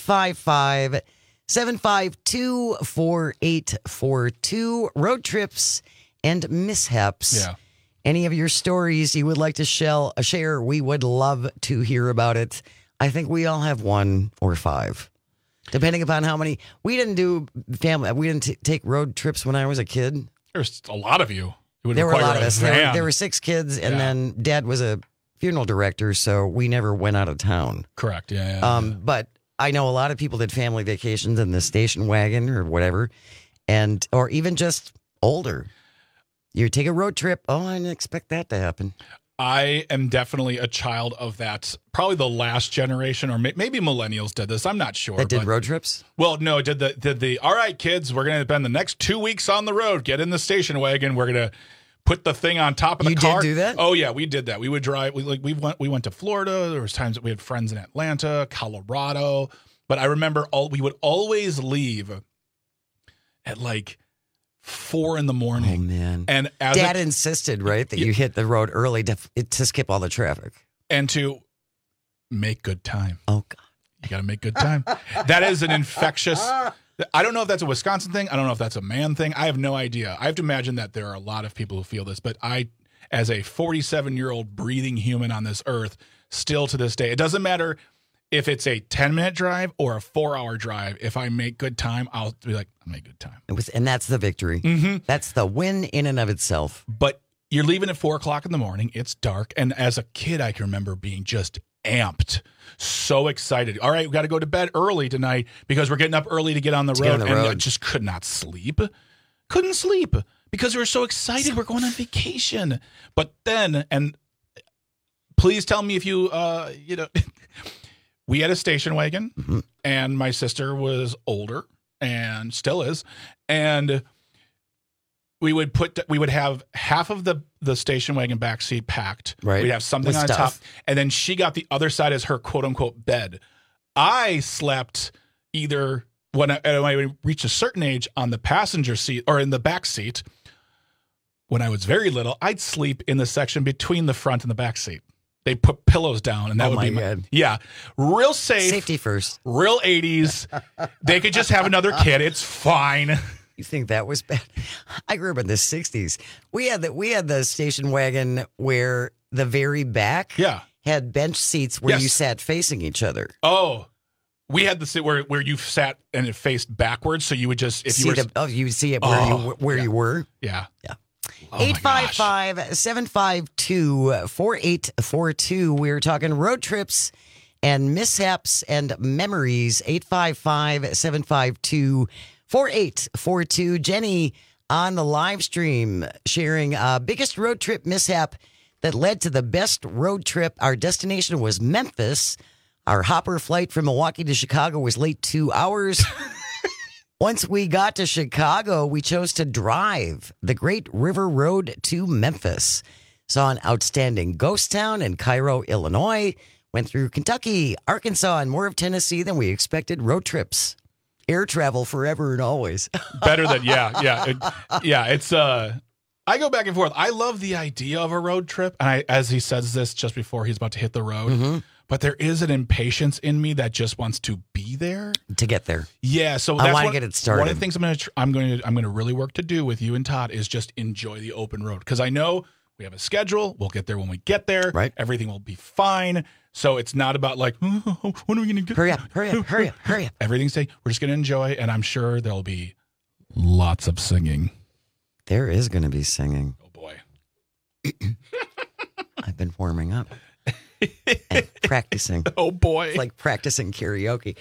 855-752-4842. Road trips and mishaps. Yeah. Any of your stories you would like to share, we would love to hear about it. I think we all have 1 or 5. Depending upon how many. We didn't do family. We didn't take road trips when I was a kid. There's a lot of you. There were a lot of us. There were 6 kids, and then Dad was a funeral director, so we never went out of town. Correct. Yeah. But I know a lot of people did family vacations in the station wagon or whatever, or even just older. You take a road trip. Oh, I didn't expect that to happen. I am definitely a child of that. Probably the last generation, or maybe millennials did this. I'm not sure. That did road trips? Well, no, did the all right, kids, we're going to spend the next 2 weeks on the road. Get in the station wagon. We're going to put the thing on top of the car. You did do that? Oh yeah, we did that. We would drive. We went to Florida. There was times that we had friends in Atlanta, Colorado. But I remember we would always leave at like 4 a.m. Oh man! And Dad insisted, right, that you hit the road early to skip all the traffic and to make good time. Oh God! You got to make good time. That is an infectious. I don't know if that's a Wisconsin thing. I don't know if that's a man thing. I have no idea. I have to imagine that there are a lot of people who feel this, but I, as a 47-year-old breathing human on this earth, still to this day, it doesn't matter if it's a 10-minute drive or a 4-hour drive, if I make good time, I'll be like, I made good time. And that's the victory. Mm-hmm. That's the win in and of itself. But you're leaving at 4 o'clock in the morning. It's dark. And as a kid, I can remember being just amped, so excited. All right, we got to go to bed early tonight because we're getting up early to get on the road. And I just could not sleep. Couldn't sleep because we were so excited. We're going on vacation. But then, and please tell me if you, we had a station wagon, and my sister was older and still is, and we would have half of the station wagon back seat packed. Right. We'd have something With on stuff. top, and then she got the other side as her quote unquote bed. I slept either when I reached a certain age on the passenger seat or in the back seat. When I was very little, I'd sleep in the section between the front and the back seat. They put pillows down, and that would be God. Yeah, real safe. Safety first. Real 80s. They could just have another kid. It's fine. You think that was bad? I grew up in the 60s. We had the station wagon where the very back had bench seats where you sat facing each other. Oh, we had the seat where you sat and it faced backwards, so you would just you would see it where you were. Yeah. 855-752-4842. We're talking road trips and mishaps and memories. 855-752-4842. Jenny on the live stream sharing biggest road trip mishap that led to the best road trip. Our destination was Memphis. Our hopper flight from Milwaukee to Chicago was late 2 hours. Once we got to Chicago, we chose to drive the Great River Road to Memphis. Saw an outstanding ghost town in Cairo, Illinois. Went through Kentucky, Arkansas, and more of Tennessee than we expected. Road trips. Air travel forever and always. Better than, it's, I go back and forth. I love the idea of a road trip. And as he says this just before he's about to hit the road, but there is an impatience in me that just wants to be there. To get there. Yeah, so I want to get it started. One of the things I'm going to really work to do with you and Todd is just enjoy the open road, because I know we have a schedule. We'll get there when we get there. Right. Everything will be fine. So it's not about like, when are we going to get? Hurry up. Everything's safe. We're just going to enjoy, and I'm sure there'll be lots of singing. There is going to be singing. Oh boy. I've been warming up. And practicing. Oh boy. It's like practicing karaoke.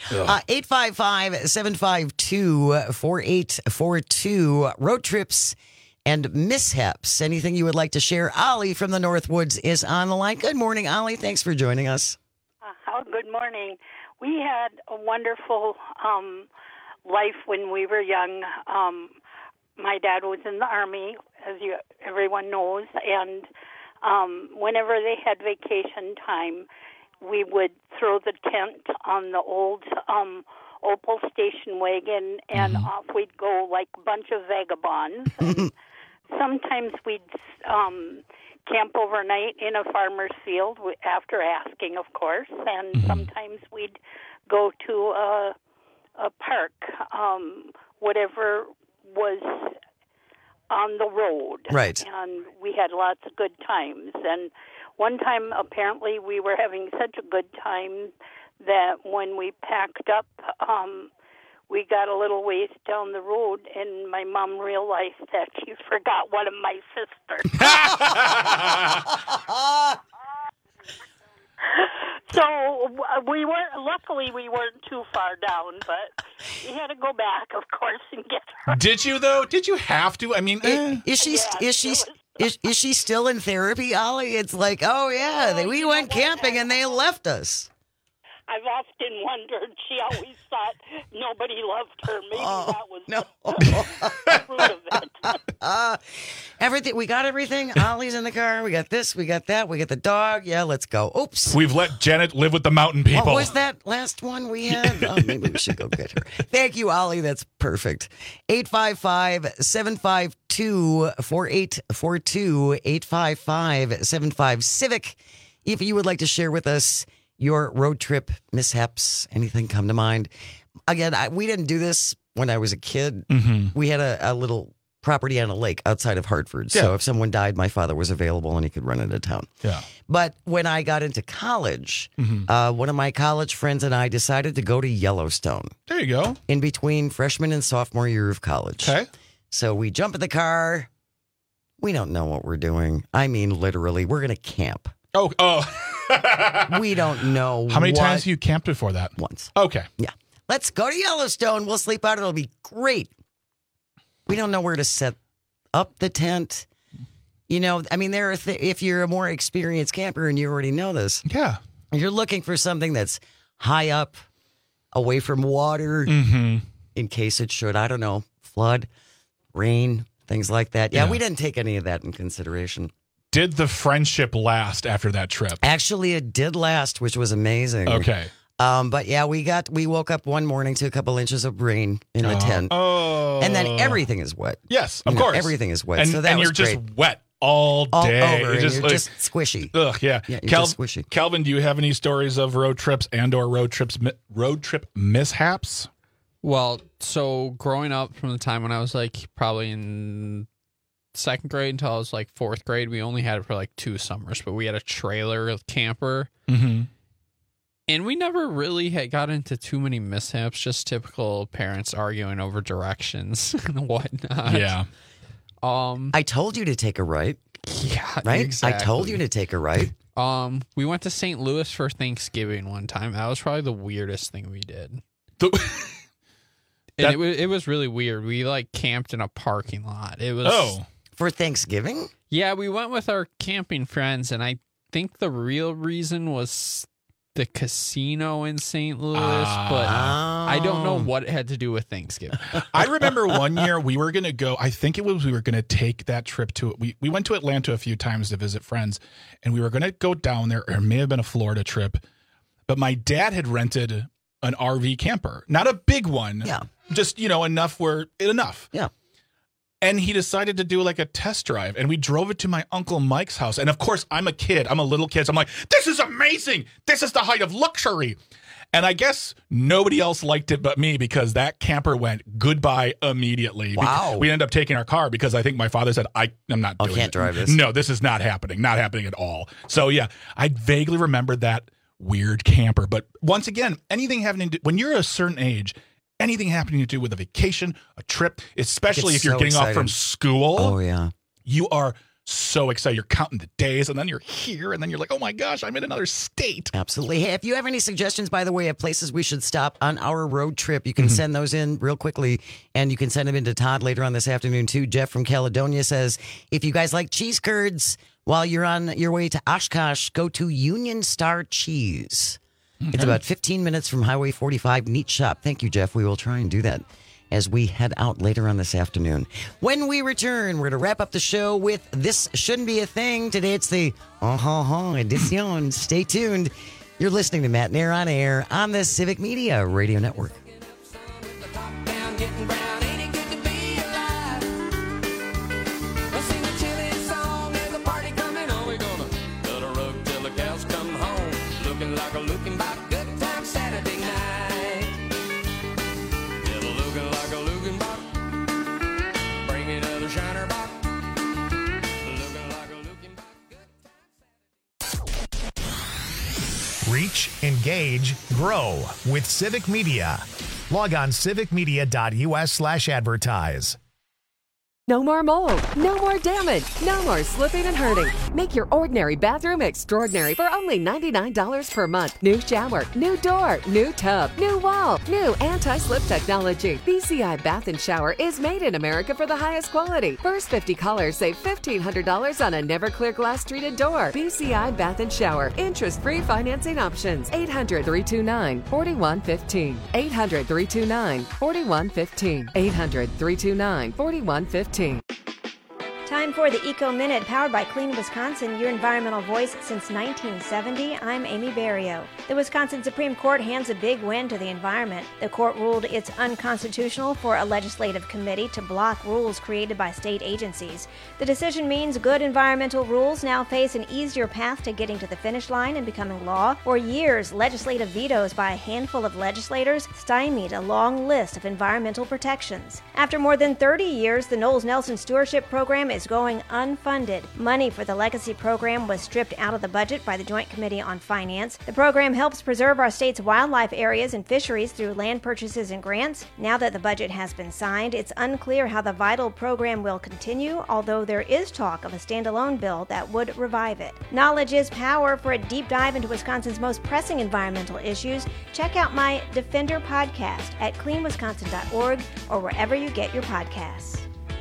855-752-4842. Road trips and mishaps. Anything you would like to share? Ollie from the Northwoods is on the line. Good morning, Ollie. Thanks for joining us. Good morning. We had a wonderful life when we were young. My dad was in the Army, as everyone knows, and whenever they had vacation time, we would throw the tent on the old Opel station wagon, and off we'd go like a bunch of vagabonds. And sometimes we'd camp overnight in a farmer's field after asking, of course, and sometimes we'd go to a park, whatever was on the road. Right. And we had lots of good times. And one time, apparently, we were having such a good time that when we packed up, we got a little ways down the road, and my mom realized that she forgot one of my sisters. So luckily we weren't too far down, but we had to go back, of course, and get her. Did you, though? Did you have to? I mean, is she still in therapy, Ollie? It's like, we went camping and they left us. I've often wondered. She always thought nobody loved her. Maybe that was the root of it. Everything. We got everything. Ollie's in the car. We got this. We got that. We got the dog. Yeah, let's go. Oops. We've let Janet live with the mountain people. What was that last one we had? Oh, maybe we should go get her. Thank you, Ollie. That's perfect. 855-752-4842. 855-75-CIVIC. If you would like to share with us your road trip mishaps, anything come to mind? Again, we didn't do this when I was a kid. We had a little property on a lake outside of Hartford. Yeah. So if someone died, my father was available and he could run into town. Yeah. But when I got into college, one of my college friends and I decided to go to Yellowstone. There you go. In between freshman and sophomore year of college. Okay. So we jump in the car. We don't know what we're doing. I mean, literally, we're going to camp. Oh. We don't know. How many times have you camped before that? Once. Okay. Yeah. Let's go to Yellowstone. We'll sleep out. It'll be great. We don't know where to set up the tent. You know, I mean, there are if you're a more experienced camper and you already know this. Yeah. You're looking for something that's high up, away from water, in case it should, I don't know, flood, rain, things like that. Yeah, we didn't take any of that in consideration. Did the friendship last after that trip? Actually, it did last, which was amazing. Okay. But yeah, we woke up one morning to a couple inches of rain in the tent. Oh. And then everything is wet. Yes, of course. Everything is wet. And, so that and was you're just great. wet all day. Over, and you're just squishy. Ugh, yeah. Yeah, you're just squishy. Calvin, do you have any stories of road trips and/or road trip mishaps? Well, so growing up from the time when I was like probably in second grade until I was like fourth grade, we only had it for like 2 summers, but we had a trailer camper. Mm-hmm. And we never really got into too many mishaps, just typical parents arguing over directions and whatnot. Yeah. I told you to take a right. Yeah, right? exactly. I told you to take a right. We went to St. Louis for Thanksgiving one time. That was probably the weirdest thing we did. And it was really weird. We like camped in a parking lot. It was for Thanksgiving? Yeah, we went with our camping friends, and I think the real reason was the casino in St. Louis, but I don't know what it had to do with Thanksgiving. I remember one year we were going to go, I think it was we were going to take that trip to, we went to Atlanta a few times to visit friends, and we were going to go down there, or it may have been a Florida trip, but my dad had rented an RV camper. Not a big one. Yeah. Just, enough. Yeah. And he decided to do like a test drive, and we drove it to my Uncle Mike's house. And of course, I'm a kid. I'm a little kid. So I'm like, this is amazing. This is the height of luxury. And I guess nobody else liked it but me, because that camper went goodbye immediately. Wow. We ended up taking our car because I think my father said, I'm not doing it. I can't drive this. No, this is not happening. Not happening at all. So yeah, I vaguely remember that weird camper. But once again, anything having to do, when you're a certain age, anything happening to do with a vacation, a trip, especially if you're getting off from school. Oh, yeah. You are so excited. You're counting the days, and then you're here, and then you're like, oh my gosh, I'm in another state. Absolutely. Hey, if you have any suggestions, by the way, of places we should stop on our road trip, you can send those in real quickly, and you can send them in to Todd later on this afternoon, too. Jeff from Caledonia says, if you guys like cheese curds, while you're on your way to Oshkosh, go to Union Star Cheese. It's about 15 minutes from Highway 45. Neat shop. Thank you, Jeff. We will try and do that as we head out later on this afternoon. When we return, we're going to wrap up the show with This Shouldn't Be a Thing. Today it's the edition. Stay tuned. You're listening to Matt Nair on Air on the Civic Media Radio Network. Reach, engage, grow with Civic Media. Log on civicmedia.us/advertise. No more mold, no more damage, no more slipping and hurting. Make your ordinary bathroom extraordinary for only $99 per month. New shower, new door, new tub, new wall, new anti-slip technology. BCI Bath and Shower is made in America for the highest quality. First 50 callers save $1,500 on a never clear glass treated door. BCI Bath and Shower. Interest-free financing options. 800-329-4115. 800-329-4115. 800-329-4115. Time for the Eco Minute, powered by Clean Wisconsin, your environmental voice since 1970. I'm Amy Barrio. The Wisconsin Supreme Court hands a big win to the environment. The court ruled it's unconstitutional for a legislative committee to block rules created by state agencies. The decision means good environmental rules now face an easier path to getting to the finish line and becoming law. For years, legislative vetoes by a handful of legislators stymied a long list of environmental protections. After more than 30 years, the Knowles Nelson Stewardship Program is going unfunded. Money for the legacy program was stripped out of the budget by the Joint Committee on Finance. The program helps preserve our state's wildlife areas and fisheries through land purchases and grants. Now that the budget has been signed, it's unclear how the vital program will continue, although there is talk of a standalone bill that would revive it. Knowledge is power. For a deep dive into Wisconsin's most pressing environmental issues, check out my Defender podcast at cleanwisconsin.org or wherever you get your podcasts.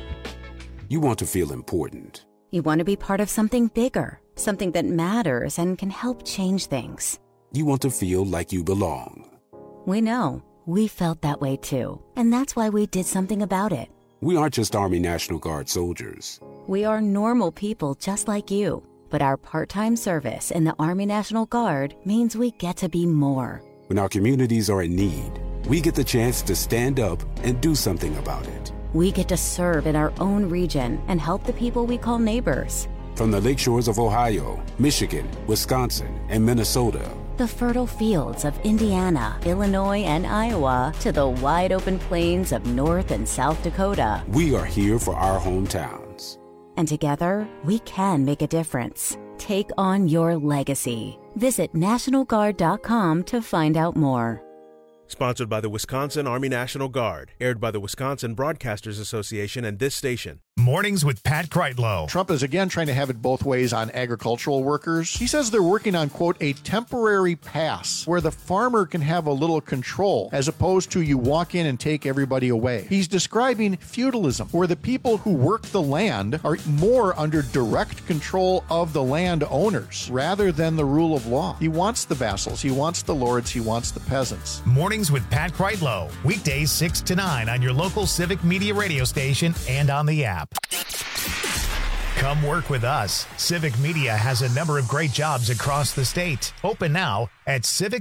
You want to feel important. You want to be part of something bigger, something that matters and can help change things. You want to feel like you belong. We know. We felt that way too. And that's why we did something about it. We aren't just Army National Guard soldiers. We are normal people just like you. But our part-time service in the Army National Guard means we get to be more. When our communities are in need, we get the chance to stand up and do something about it. We get to serve in our own region and help the people we call neighbors. From the lakeshores of Ohio, Michigan, Wisconsin, and Minnesota, the fertile fields of Indiana, Illinois, and Iowa, to the wide open plains of North and South Dakota, we are here for our hometowns. And together, we can make a difference. Take on your legacy. Visit NationalGuard.com to find out more. Sponsored by the Wisconsin Army National Guard. Aired by the Wisconsin Broadcasters Association and this station. Mornings with Pat Kreitlow. Trump is again trying to have it both ways on agricultural workers. He says they're working on, quote, a temporary pass where the farmer can have a little control as opposed to you walk in and take everybody away. He's describing feudalism, where the people who work the land are more under direct control of the land owners rather than the rule of law. He wants the vassals, he wants the lords, he wants the peasants. Mornings with Pat Kreitlow. Weekdays 6 to 9 on your local Civic Media radio station and on the app. Come work with us. Civic Media has a number of great jobs across the state. Open now at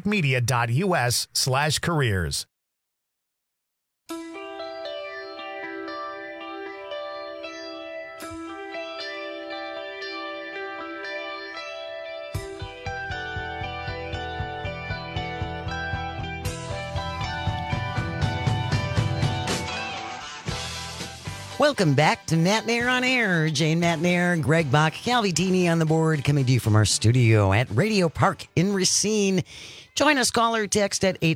civicmedia.us/careers. Welcome back to Matt Nair on Air. Jane Matt Nair, Greg Bach, Calvi Dini on the board, coming to you from our studio at Radio Park in Racine. Join us, call or text at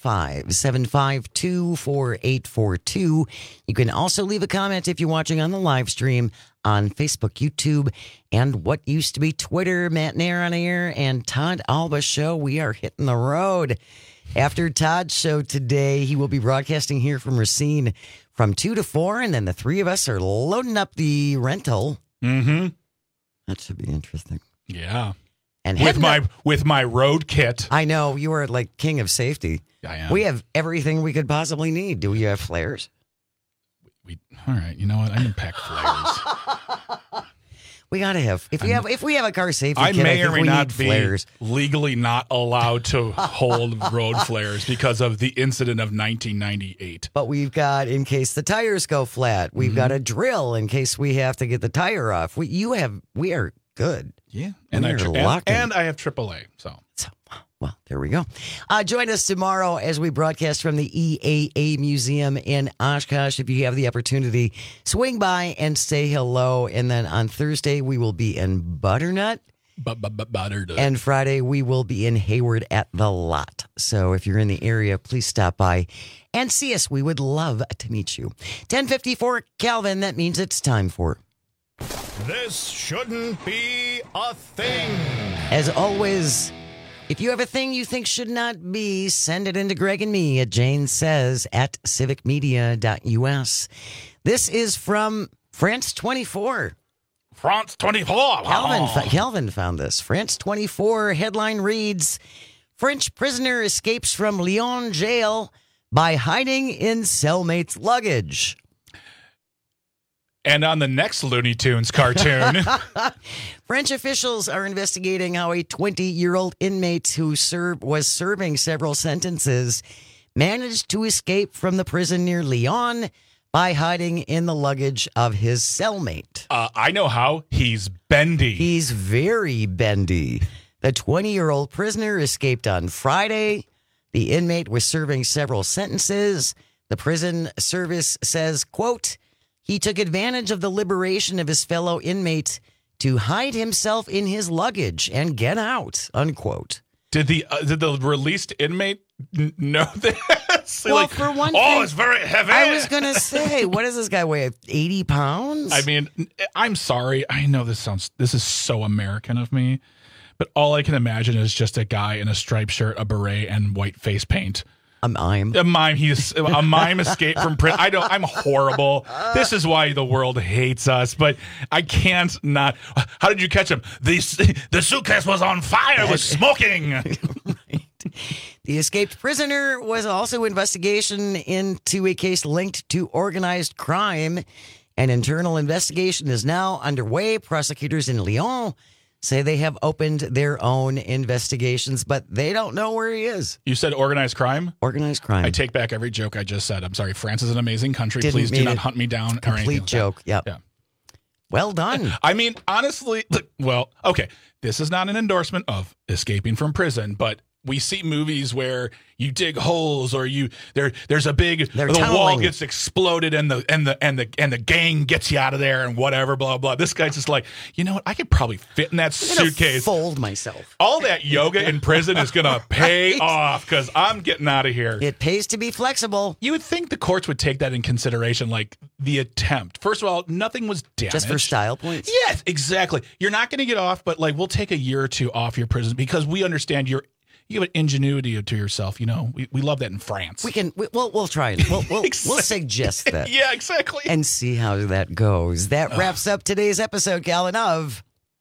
855-752-4842. You can also leave a comment if you're watching on the live stream on Facebook, YouTube, and what used to be Twitter. Matt Nair on Air and Todd Alba Show. We are hitting the road. After Todd's show today, he will be broadcasting here from Racine from 2 to 4, and then the three of us are loading up the rental. Mm-hmm. That should be interesting. Yeah. And with my road kit. I know, you are like king of safety. I am. We have everything we could possibly need. Do we have flares? All right, you know what? I didn't pack flares. We gotta have if we have a car safety I kit, may I or think may we not need be flares. legally not allowed to hold road flares because of the incident of 1998. But we've got, in case the tires go flat, we've got a drill in case we have to get the tire off. We are good. Yeah, and I have AAA. So. Well, there we go. Join us tomorrow as we broadcast from the EAA Museum in Oshkosh. If you have the opportunity, swing by and say hello. And then on Thursday, we will be in Butternut. Butternut. And Friday, we will be in Hayward at the Lot. So if you're in the area, please stop by and see us. We would love to meet you. 10:54, Calvin. That means it's time for... This shouldn't be a thing. As always... If you have a thing you think should not be, send it into Greg and me at janesays@civicmedia.us. This is from France 24. France 24. Calvin found this. France 24 headline reads, French prisoner escapes from Lyon jail by hiding in cellmate's luggage. And on the next Looney Tunes cartoon. French officials are investigating how a 20-year-old inmate who was serving several sentences managed to escape from the prison near Lyon by hiding in the luggage of his cellmate. I know how. He's bendy. He's very bendy. The 20-year-old prisoner escaped on Friday. The inmate was serving several sentences. The prison service says, quote, he took advantage of the liberation of his fellow inmate to hide himself in his luggage and get out, unquote. Did the released inmate know this? Well, for one thing, it's very heavy. I was going to say, what does this guy weigh? 80 pounds? I mean, I'm sorry. I know this is so American of me, but all I can imagine is just a guy in a striped shirt, a beret, and white face paint. A mime. A mime. He's a mime escaped from prison. I'm horrible. This is why the world hates us, but I can't not. How did you catch him? The suitcase was on fire. It was smoking. Right. The escaped prisoner was also investigation into a case linked to organized crime. An internal investigation is now underway. Prosecutors in Lyon say they have opened their own investigations, but they don't know where he is. You said organized crime? Organized crime. I take back every joke I just said. I'm sorry. France is an amazing country. Please do not hunt me down or anything. Complete joke. Yep. Yeah. Well done. I mean, honestly, well, okay. This is not an endorsement of escaping from prison, but we see movies where you dig holes or there's a big the wall gets exploded and the gang gets you out of there and whatever, blah blah. This guy's just like, you know what? I could probably fit in that suitcase. Fold myself. All that yoga in prison is gonna pay off because I'm getting out of here. It pays to be flexible. You would think the courts would take that in consideration, like the attempt. First of all, nothing was damaged. Just for style points. Yes, exactly. You're not going to get off, but like we'll take a year or two off your prison because we understand you have an ingenuity to yourself. You know, we love that in France. We'll try and we'll suggest that. Yeah, exactly. And see how that goes. That wraps up today's episode, Calvin, of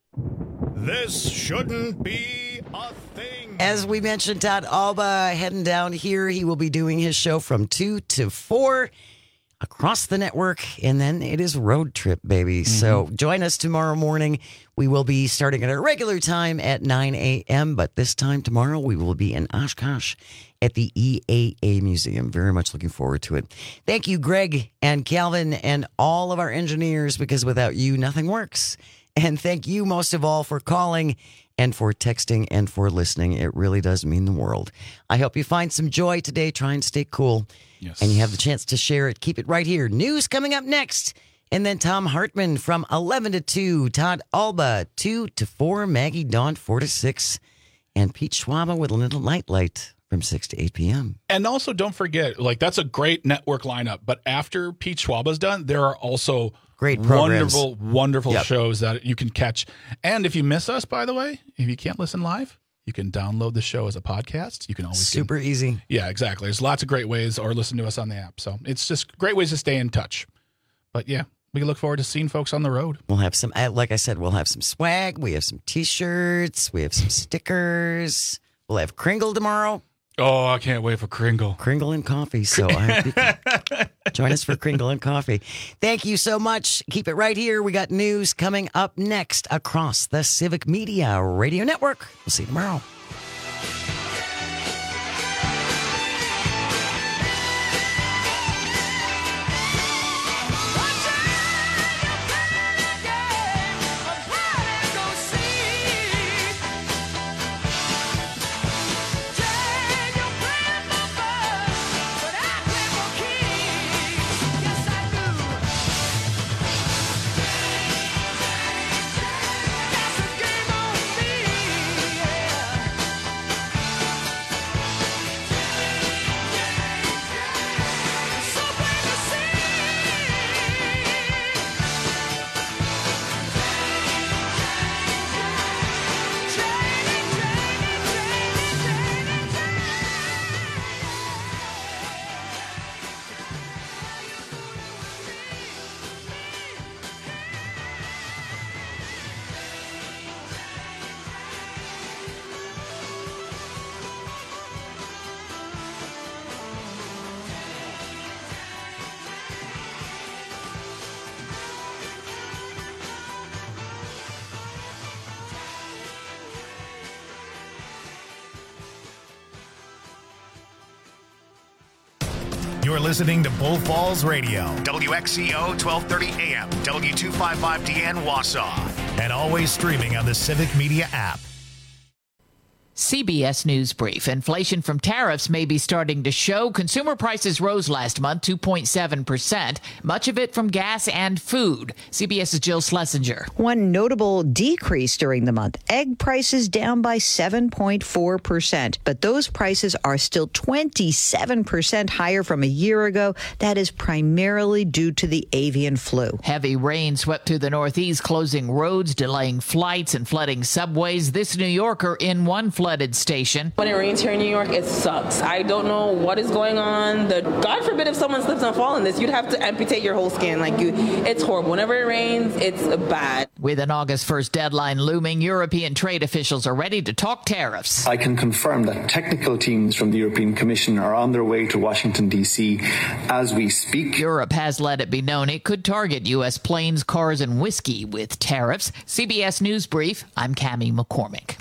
This Shouldn't Be a Thing. As we mentioned, Todd Alba heading down here. He will be doing his show from 2 to 4 across the network, and then it is road trip, baby. Mm-hmm. So join us tomorrow morning. We will be starting at our regular time at 9 a.m., but this time tomorrow we will be in Oshkosh at the EAA Museum. Very much looking forward to it. Thank you, Greg and Calvin and all of our engineers, because without you, nothing works. And thank you most of all for calling and for texting and for listening. It really does mean the world. I hope you find some joy today. Try and stay cool. Yes. And you have the chance to share it. Keep it right here. News coming up next. And then Tom Hartman from 11 to 2. Todd Alba, 2 to 4. Maggie Dawn, 4 to 6. And Pete Schwaba with a little nightlight from 6 to 8 p.m. And also don't forget, like that's a great network lineup. But after Pete Schwaba's done, there are also great programs. wonderful shows that you can catch. And if you miss us, by the way, if you can't listen live, you can download the show as a podcast. You can always super easy. Yeah, exactly. There's lots of great ways, or listen to us on the app. So it's just great ways to stay in touch. But yeah, we look forward to seeing folks on the road. We'll have some, like I said, we'll have some swag. We have some T-shirts. We have some stickers. We'll have Kringle tomorrow. Oh, I can't wait for Kringle. Kringle and coffee. So join us for Kringle and coffee. Thank you so much. Keep it right here. We got news coming up next across the Civic Media Radio Network. We'll see you tomorrow. You're listening to Bull Falls Radio, WXCO 1230 AM, W255DN Wausau, and always streaming on the Civic Media app. CBS News Brief. Inflation from tariffs may be starting to show. Consumer prices rose last month 2.7%, much of it from gas and food. CBS's Jill Schlesinger. One notable decrease during the month, egg prices down by 7.4%. But those prices are still 27% higher from a year ago. That is primarily due to the avian flu. Heavy rain swept through the Northeast, closing roads, delaying flights, and flooding subways. This New Yorker in one flooded station. When it rains here in New York, it sucks. I don't know what is going on. God forbid if someone slips and falls in this, you'd have to amputate your whole skin. It's horrible. Whenever it rains, it's bad. With an August 1st deadline looming, European trade officials are ready to talk tariffs. I can confirm that technical teams from the European Commission are on their way to Washington, D.C. as we speak. Europe has let it be known it could target U.S. planes, cars, and whiskey with tariffs. CBS News Brief, I'm Cammie McCormick.